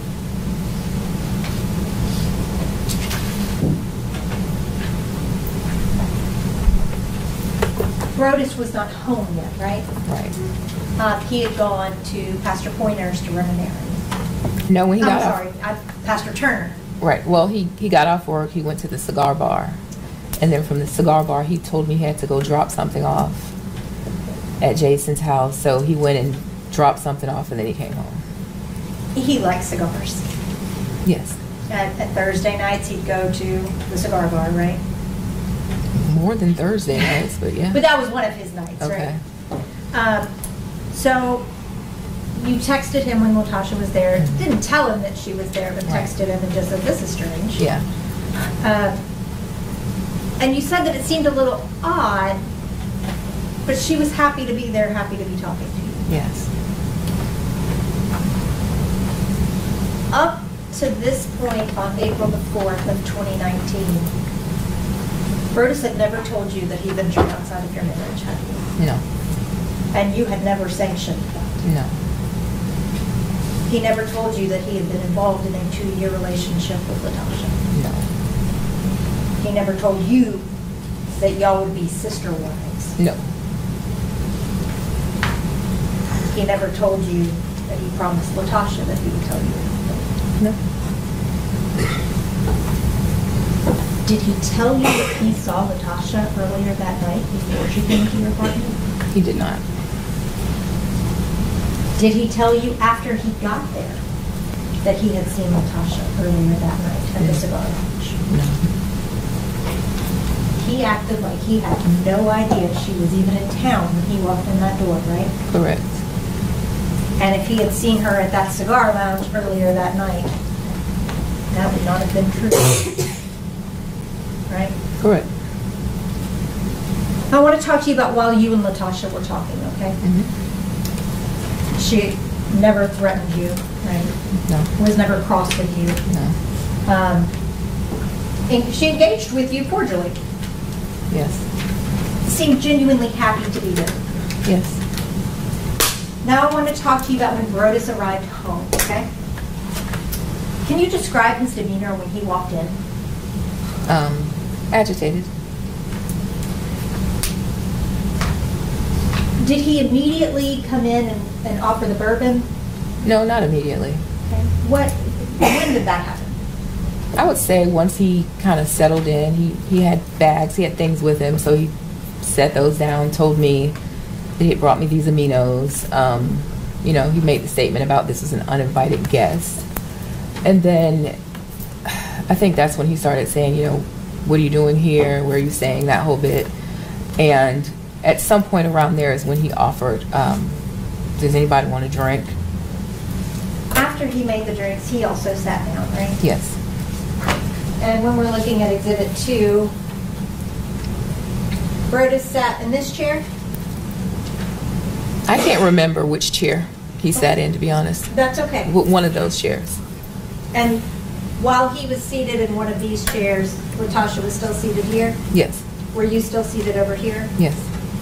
Brodus was not home yet, right? Right. He had gone to Pastor Pointer's to run an errand. No, when he got I'm off. sorry, Pastor Turner. Right. Well, he got off work. He went to the cigar bar. And then from the cigar bar, he told me he had to go drop something off at Jason's house. So he went and dropped something off, and then he came home. He likes cigars. Yes. At Thursday nights, he'd go to the cigar bar, right? More than Thursday nights, but yeah. But that was one of his nights, Okay. right? So you texted him when Latasha was there. Didn't tell him that she was there, but Right. texted him and just said, "This is strange." Yeah. And you said that it seemed a little odd, but she was happy to be there, happy to be talking to you. Yes. Up to this point on April the 4th of 2019, Brodus had never told you that he ventured outside of your marriage, had he? No. And you had never sanctioned that. No. He never told you that he had been involved in a 2-year relationship with Latasha. No. He never told you that y'all would be sister wives. No. He never told you that he promised Latasha that he would tell you. No. Did he tell you that he saw Latasha earlier that night before she came to your apartment? He did not. Did he tell you after he got there that he had seen Latasha earlier that night at the cigar lounge? No. He acted like he had no idea she was even in town when he walked in that door, right? Correct. And if he had seen her at that cigar lounge earlier that night, that would not have been true. Right? Correct. I want to talk to you about while you and Latasha were talking, okay? Mm-hmm. She never threatened you, right? No. Was never cross with you. No. And she engaged with you cordially. Yes. Seemed genuinely happy to be there. Yes. Now I want to talk to you about when Brodus arrived home, okay? Can you describe his demeanor when he walked in? Agitated. Did he immediately come in and offer the bourbon? No, not immediately. Okay. When did that happen? I would say once he kind of settled in, he had bags, he had things with him, so he set those down, told me that he had brought me these aminos. You know, he made the statement about this was an uninvited guest. And then I think that's when he started saying, you know, what are you doing here? Where are you staying? That whole bit. And at some point around there is when he offered, does anybody want a drink? After he made the drinks, he also sat down, right? Yes. And when we're looking at Exhibit 2, Brodus sat in this chair. I can't remember which chair he sat in, to be honest. That's okay. One of those chairs. And while he was seated in one of these chairs, Latasha was still seated here. Yes. Were you still seated over here? Yes.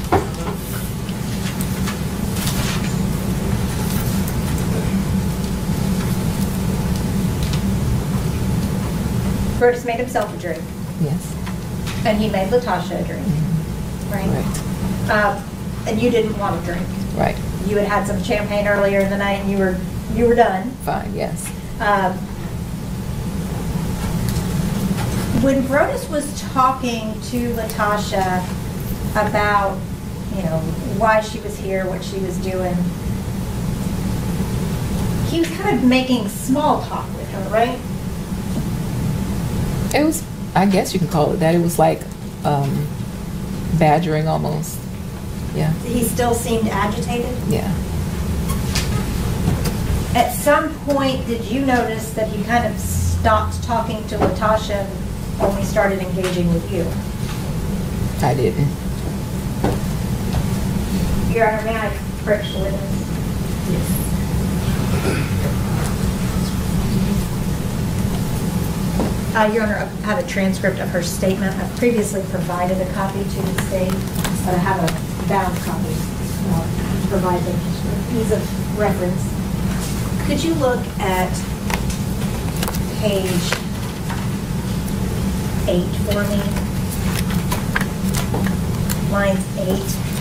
Brodus made himself a drink, Yes. and he made Latasha a drink, right? Right. And you didn't want a drink. Right. You had had some champagne earlier in the night, and you were done. Fine. Yes. When Brodus was talking to Latasha about, you know, why she was here, what she was doing, he was kind of making small talk with her, right? It was, I guess you can call it that. It was like badgering almost. Yeah. He still seemed agitated. Yeah. At some point, did you notice that he kind of stopped talking to Latasha and only started engaging with you? I didn't. Your Honor, may I approach the witness? Your Honor, I have a transcript of her statement. I've previously provided a copy to the state, but I have a bound copy to provide them just for ease of reference. Could you look at page 8 for me? Lines 8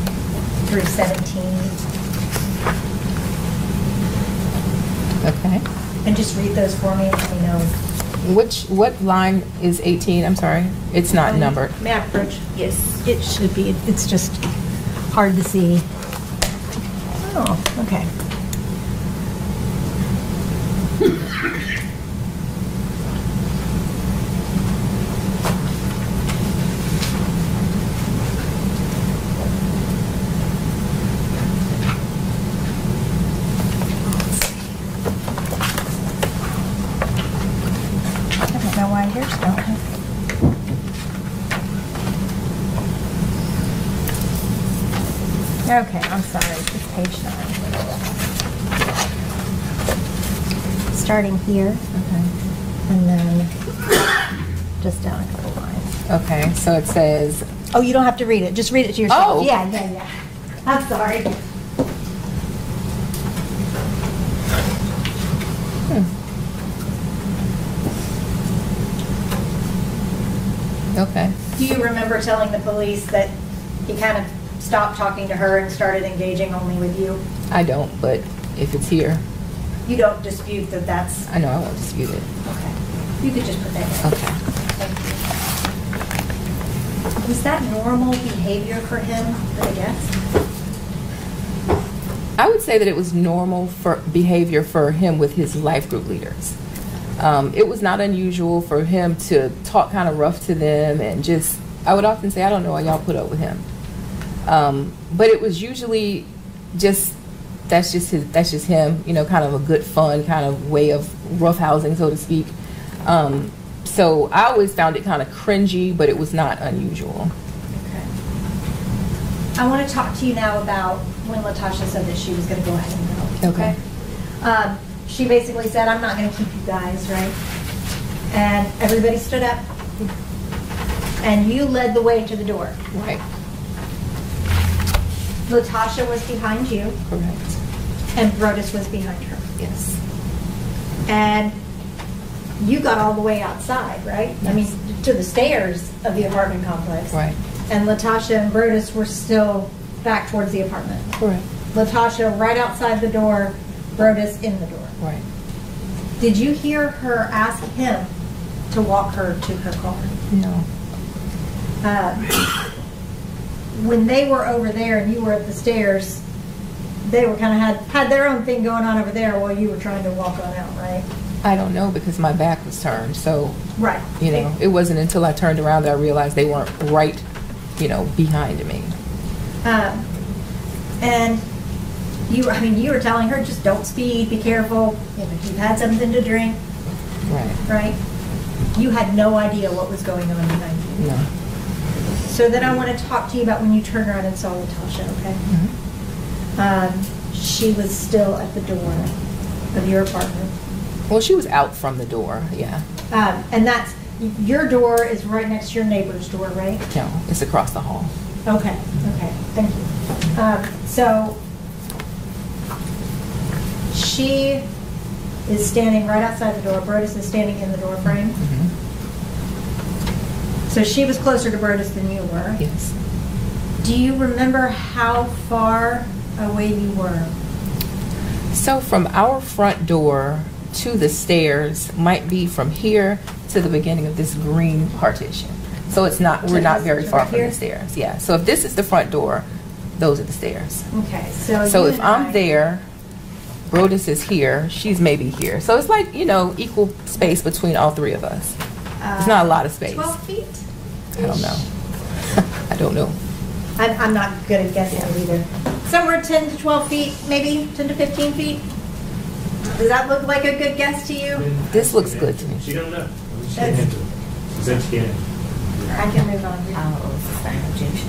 through 17. Okay. And just read those for me and let me know. What line is 18? I'm sorry. It's not numbered. May I approach? Yes. It should be. It's just hard to see. Oh, okay. I don't know why yours don't have. Okay, I'm sorry, it's page 9. Starting here, Okay. and then just down a couple lines. Okay. So it says, Oh, you don't have to read it, just read it to yourself. Oh. Yeah. I'm sorry. okay. Do you remember telling the police that he kind of stopped talking to her and started engaging only with you? I don't, but if it's here, You don't dispute that that's, I know I won't dispute it. okay. You could just put that in. Okay. Thank you. Was that normal behavior for him, I guess? I would say that it was normal for behavior for him with his life group leaders. It was not unusual for him to talk kind of rough to them and just, I would often say, I don't know why y'all put up with him. But it was usually just, that's just him, you know, kind of a good fun kind of way of roughhousing, so to speak. So I always found it kind of cringy, but it was not unusual. Okay. I want to talk to you now about when Latasha said that she was going to go ahead and go. Okay. She basically said, I'm not going to keep you guys, right? And everybody stood up. And you led the way to the door. Right. Latasha was behind you. Correct. And Brodus was behind her. Yes. And you got all the way outside, right? I mean, to the stairs of the apartment complex. Right. And Latasha and Brodus were still back towards the apartment. Correct. Latasha right outside the door, Brodus in the door. Right. Did you hear her ask him to walk her to her car? No. When they were over there and you were at the stairs, they were kind of had their own thing going on over there while you were trying to walk on out, right? I don't know because my back was turned. So, Right. you know, it wasn't until I turned around that I realized they weren't right, you know, behind me. And you were telling her, just don't speed, be careful, if you've had something to drink, Right. right? You had no idea what was going on behind you. No. So then I want to talk to you about when you turned around and saw Latasha, okay? Mm-hmm. She was still at the door of your apartment. Well, she was out from the door, yeah. And that's, your door is right next to your neighbor's door, right? No, it's across the hall. Okay, thank you. So she is standing right outside the door. Brodus is standing in the door frame. Mm-hmm. So she was closer to Brodus than you were. Yes. Do you remember how far away you were? So from our front door to the stairs might be from here to the beginning of this green partition. So it's not, we're not very far from the stairs. Yeah. So if this is the front door, those are the stairs. Okay, so So you if and I'm I- there, Brodus is here, she's maybe here. So it's like, you know, equal space between all three of us. It's not a lot of space. 12 feet? I don't know. I don't know. I'm not good at guessing either. Somewhere 10 to 12 feet, maybe 10 to 15 feet? Does that look like a good guess to you? This looks good to me. She don't know. She That's- can't. She said she can't. I can move on. I'll sustain objection.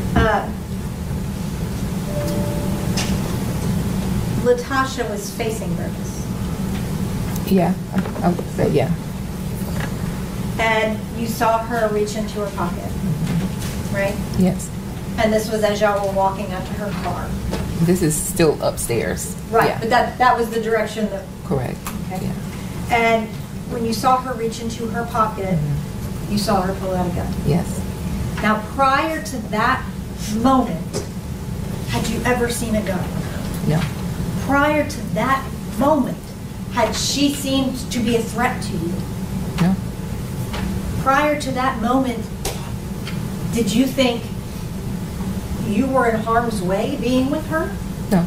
Latasha was facing Brodus. Yeah, I would say yeah. And you saw her reach into her pocket, right? Yes. And this was as y'all were walking out to her car. This is still upstairs. Right, Yeah. but that was the direction that, Correct. okay. Yeah. And when you saw her reach into her pocket, you saw her pull out a gun. Yes. Now, prior to that moment, had you ever seen a gun? No. Prior to that moment, had she seemed to be a threat to you? No. Prior to that moment, did you think you were in harm's way being with her? No.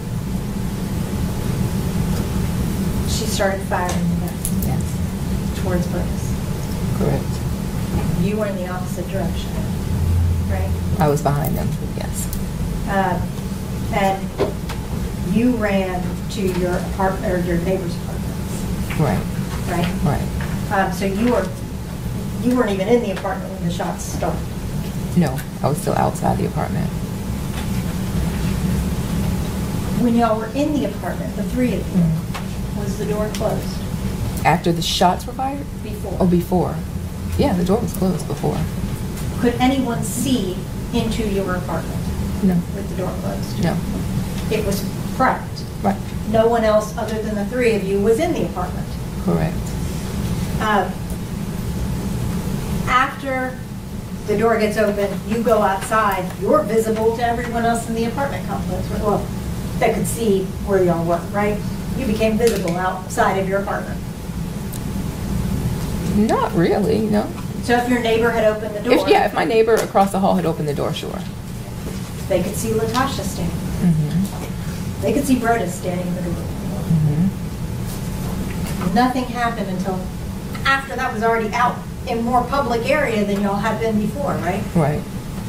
She started firing the gun Yes. towards Burtis. Correct. You were in the opposite direction, right? I was behind them. Yes. And you ran to your apartment or your neighbor's apartments, Right. right? Right. So you weren't even in the apartment when the shots started. No, I was still outside the apartment. When y'all were in the apartment, the three of you, was the door closed? After the shots were fired? Before. Oh, before. Yeah, the door was closed before. Could anyone see into your apartment No. with the door closed? No. It was private. Right. No one else other than the three of you was in the apartment. Correct. After the door gets open, you go outside, you're visible to everyone else in the apartment complex. Well, they could see where y'all were, right? You became visible outside of your apartment. Not really, no. So if your neighbor had opened the door, If my neighbor across the hall had opened the door, sure. they could see Latasha standing. Mm-hmm. They could see Brodus standing in the door. Mm-hmm. Nothing happened until after that was already out in more public area than y'all had been before, right? Right.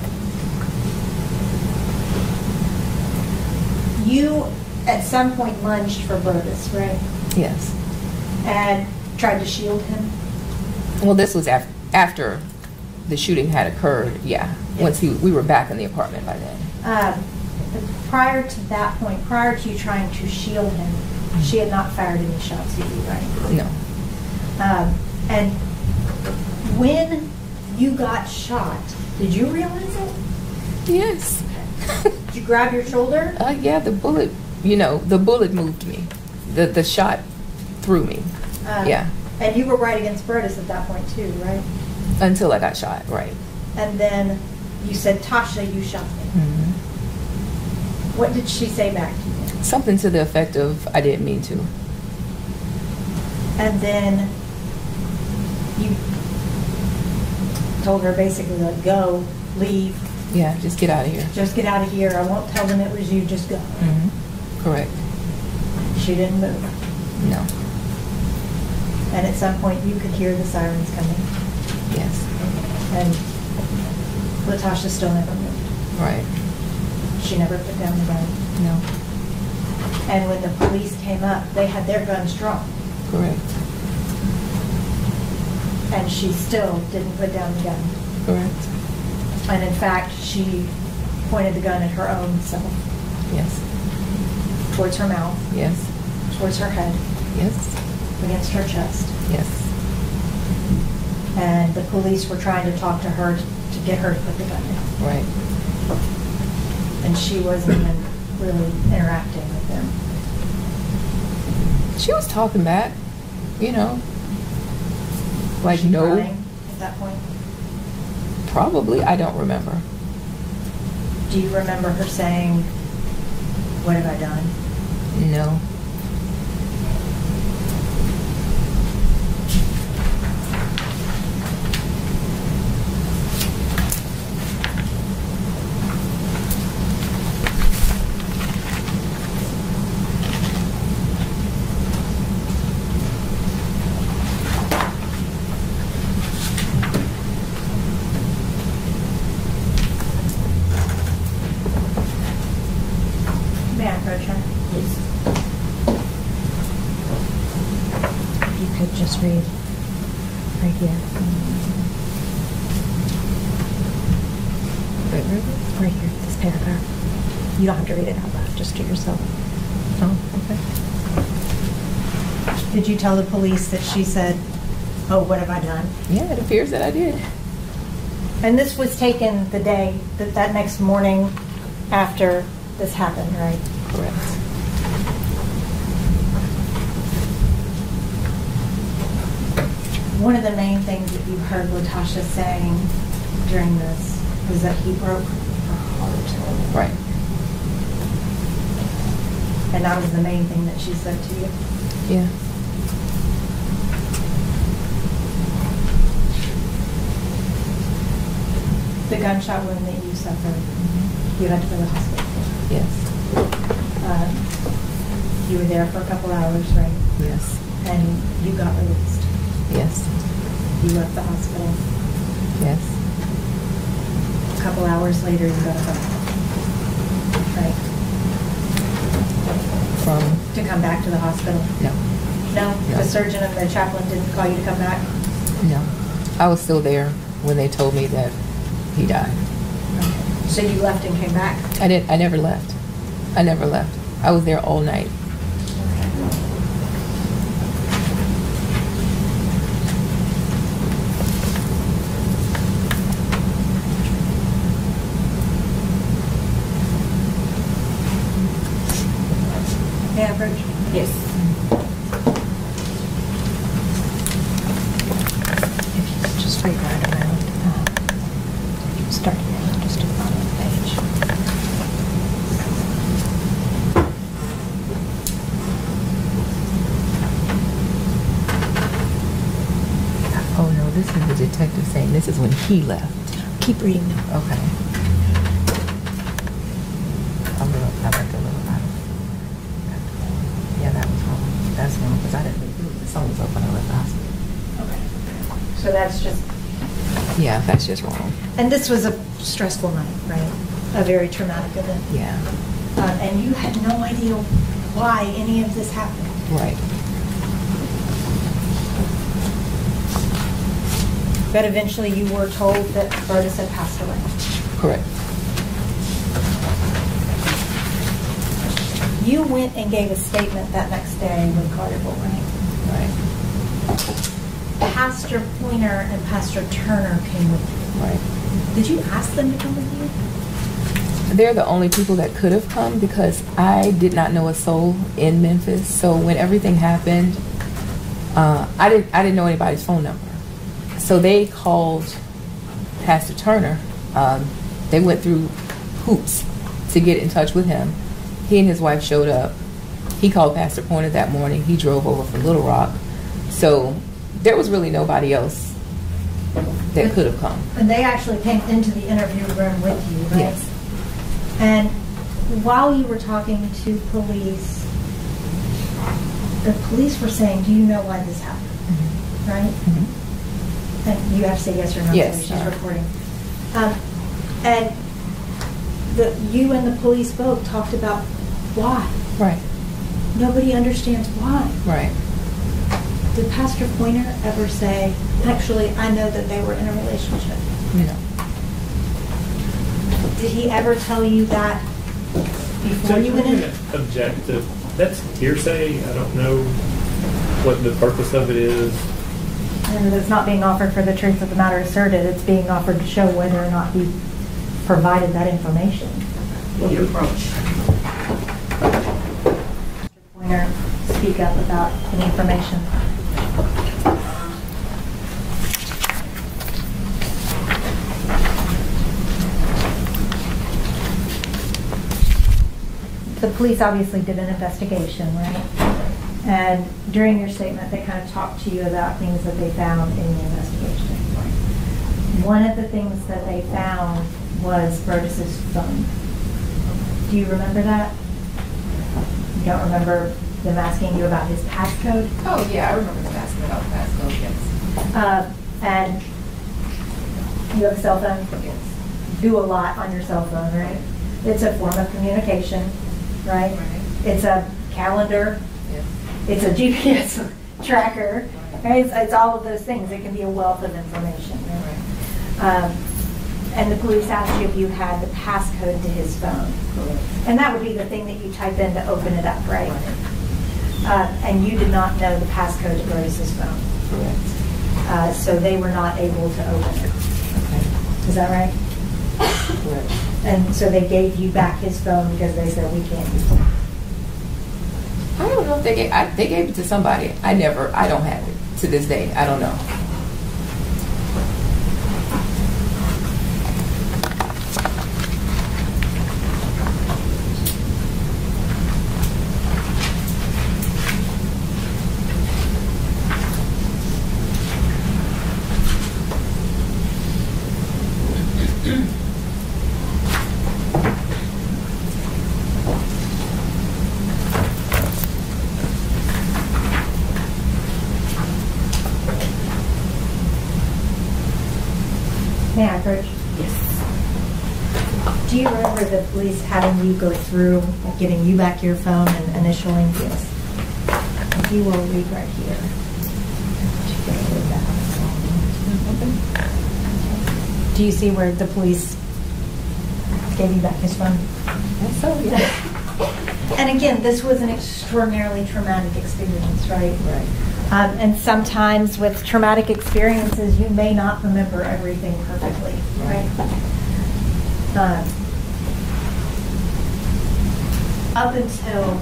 You, at some point, lunged for Brodus, right? Yes. And tried to shield him. Well, this was after the shooting had occurred, yeah. Once we were back in the apartment by then. Prior to that point, prior to you trying to shield him, she had not fired any shots at you, right? No. And when you got shot, did you realize it? Yes. Did you grab your shoulder? Yeah, the bullet moved me. The shot threw me. Yeah. And you were right against Brodus at that point too, right? Until I got shot, right. And then you said, Tasha, you shot me. Mm-hmm. What did she say back to you? Something to the effect of, I didn't mean to. And then you told her basically, like, go, leave. Yeah, just get out of here. Just get out of here. I won't tell them it was you. Just go. Mm-hmm. Correct. She didn't move. No. And at some point, you could hear the sirens coming. Yes. And Latasha still never moved. Right. She never put down the gun. No. And when the police came up, they had their guns drawn. Correct. And she still didn't put down the gun. Correct. And in fact, she pointed the gun at her own self. Yes. Towards her mouth. Yes. Towards her head. Yes. Against her chest. Yes. And the police were trying to talk to her to get her to put the gun down. Right. And she wasn't even really interacting with them. She was talking back, you know. Like, Was she no. crying at that point? Probably. I don't remember. Do you remember her saying, "What have I done?" No. May I approach her? Please. If you could just read right here. Right here, this paragraph. You don't have to read it out loud, just to yourself. Oh, okay. Did you tell the police that she said, "Oh, what have I done?" Yeah, it appears that I did. And this was taken the day, that next morning after this happened, right? Correct. One of the main things that you heard Latasha saying during this was that he broke her heart. Right. And that was the main thing that she said to you? Yeah. The gunshot wound that you suffered, you had to go to the hospital for? Yes. You were there for a couple hours, right? Yes. And you got released? Yes. You left the hospital? Yes. A couple hours later, you got a phone call, right? From? To come back to the hospital? No. No? No. The surgeon and the chaplain didn't call you to come back? No. I was still there when they told me that he died. Okay. So you left and came back? I never left. I never left. I was there all night. Average? Yes. If you could just read right around. Start here, just to the bottom of the page. Oh no, this is the detective saying this is when he left. Keep reading now. Okay. I left a little out. Yeah, that was wrong. That's wrong because I didn't leave. The sun was up when I left the hospital. Okay. So that's just, Yeah, that's just wrong. and this was a stressful night, right? A very traumatic event. Yeah. And you had no idea why any of this happened. Right. But eventually you were told that Burtis had passed away. Correct. You went and gave a statement that next day with Carterville, right? Right. Pastor Pointer and Pastor Turner came with you. Right. Did you ask them to come with you? They're the only people that could have come because I did not know a soul in Memphis. So when everything happened, I didn't know anybody's phone number. So they called Pastor Turner. They went through hoops to get in touch with him. He and his wife showed up. He called Pastor Pointer that morning. He drove over from Little Rock. So there was really nobody else that could have come. And they actually came into the interview room with you, right? Yes. And while you were talking to police, the police were saying, do you know why this happened? Mm-hmm. Right? Mm-hmm. And you have to say yes or no. Yes. So she's recording. And you and the police both talked about why. Right. Nobody understands why. Right. Did Pastor Pointer ever say, actually, I know that they were in a relationship? No. Did he ever tell you that before you went in? Objective. That's hearsay. I don't know what the purpose of it is. And it's not being offered for the truth of the matter asserted. It's being offered to show whether or not he provided that information. The approach. Mr. Pointer, speak up about any information. The police obviously did an investigation, right? And during your statement, they kind of talked to you about things that they found in the investigation. One of the things that they found was Burtis's phone. Do you remember that? You don't remember them asking you about his passcode? Oh, yeah, I remember them asking about the passcode, yes. And you have a cell phone? Yes. Do a lot on your cell phone, right? It's a form of communication, right? Right. It's a calendar. Yes. It's a GPS tracker. Right? It's all of those things. It can be a wealth of information. Right? And the police asked you if you had the passcode to his phone. Correct. And that would be the thing that you type in to open it up, right? And you did not know the passcode to Burtis's phone. Correct. So they were not able to open it. Okay. Is that right? Correct. And so they gave you back his phone because they said, we can't use it. I don't know if they gave it to somebody. I don't have it to this day. I don't know. Ackridge? Yes. Do you remember the police having you go through, like giving you back your phone and initialing? Yes. If you will read right here. Do you see where the police gave you back his phone? That's so, yeah. And again, this was an extraordinarily traumatic experience, right? Right. And sometimes with traumatic experiences, you may not remember everything perfectly, right? Up until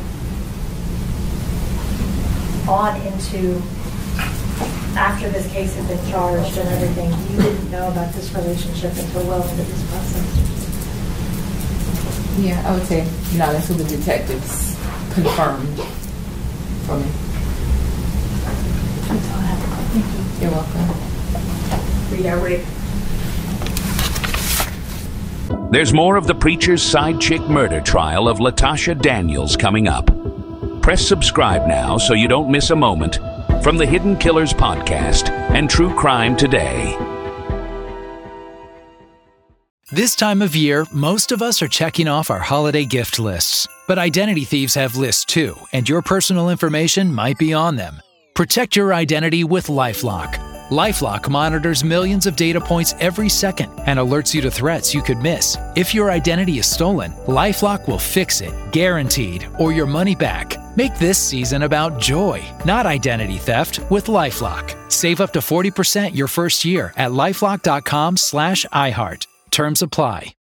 on into after this case had been charged and everything, you didn't know about this relationship until well into this process. Yeah, I would say not until the detectives confirmed for me. That's all I have. Thank you. You're welcome. Redirect. There's more of the Preacher's Side Chick murder trial of Latasha Daniels coming up. Press subscribe now so you don't miss a moment from the Hidden Killers podcast and True Crime Today. This time of year, most of us are checking off our holiday gift lists. But identity thieves have lists too, and your personal information might be on them. Protect your identity with LifeLock. LifeLock monitors millions of data points every second and alerts you to threats you could miss. If your identity is stolen, LifeLock will fix it, guaranteed, or your money back. Make this season about joy, not identity theft, with LifeLock. Save up to 40% your first year at LifeLock.com/iHeart. Terms apply.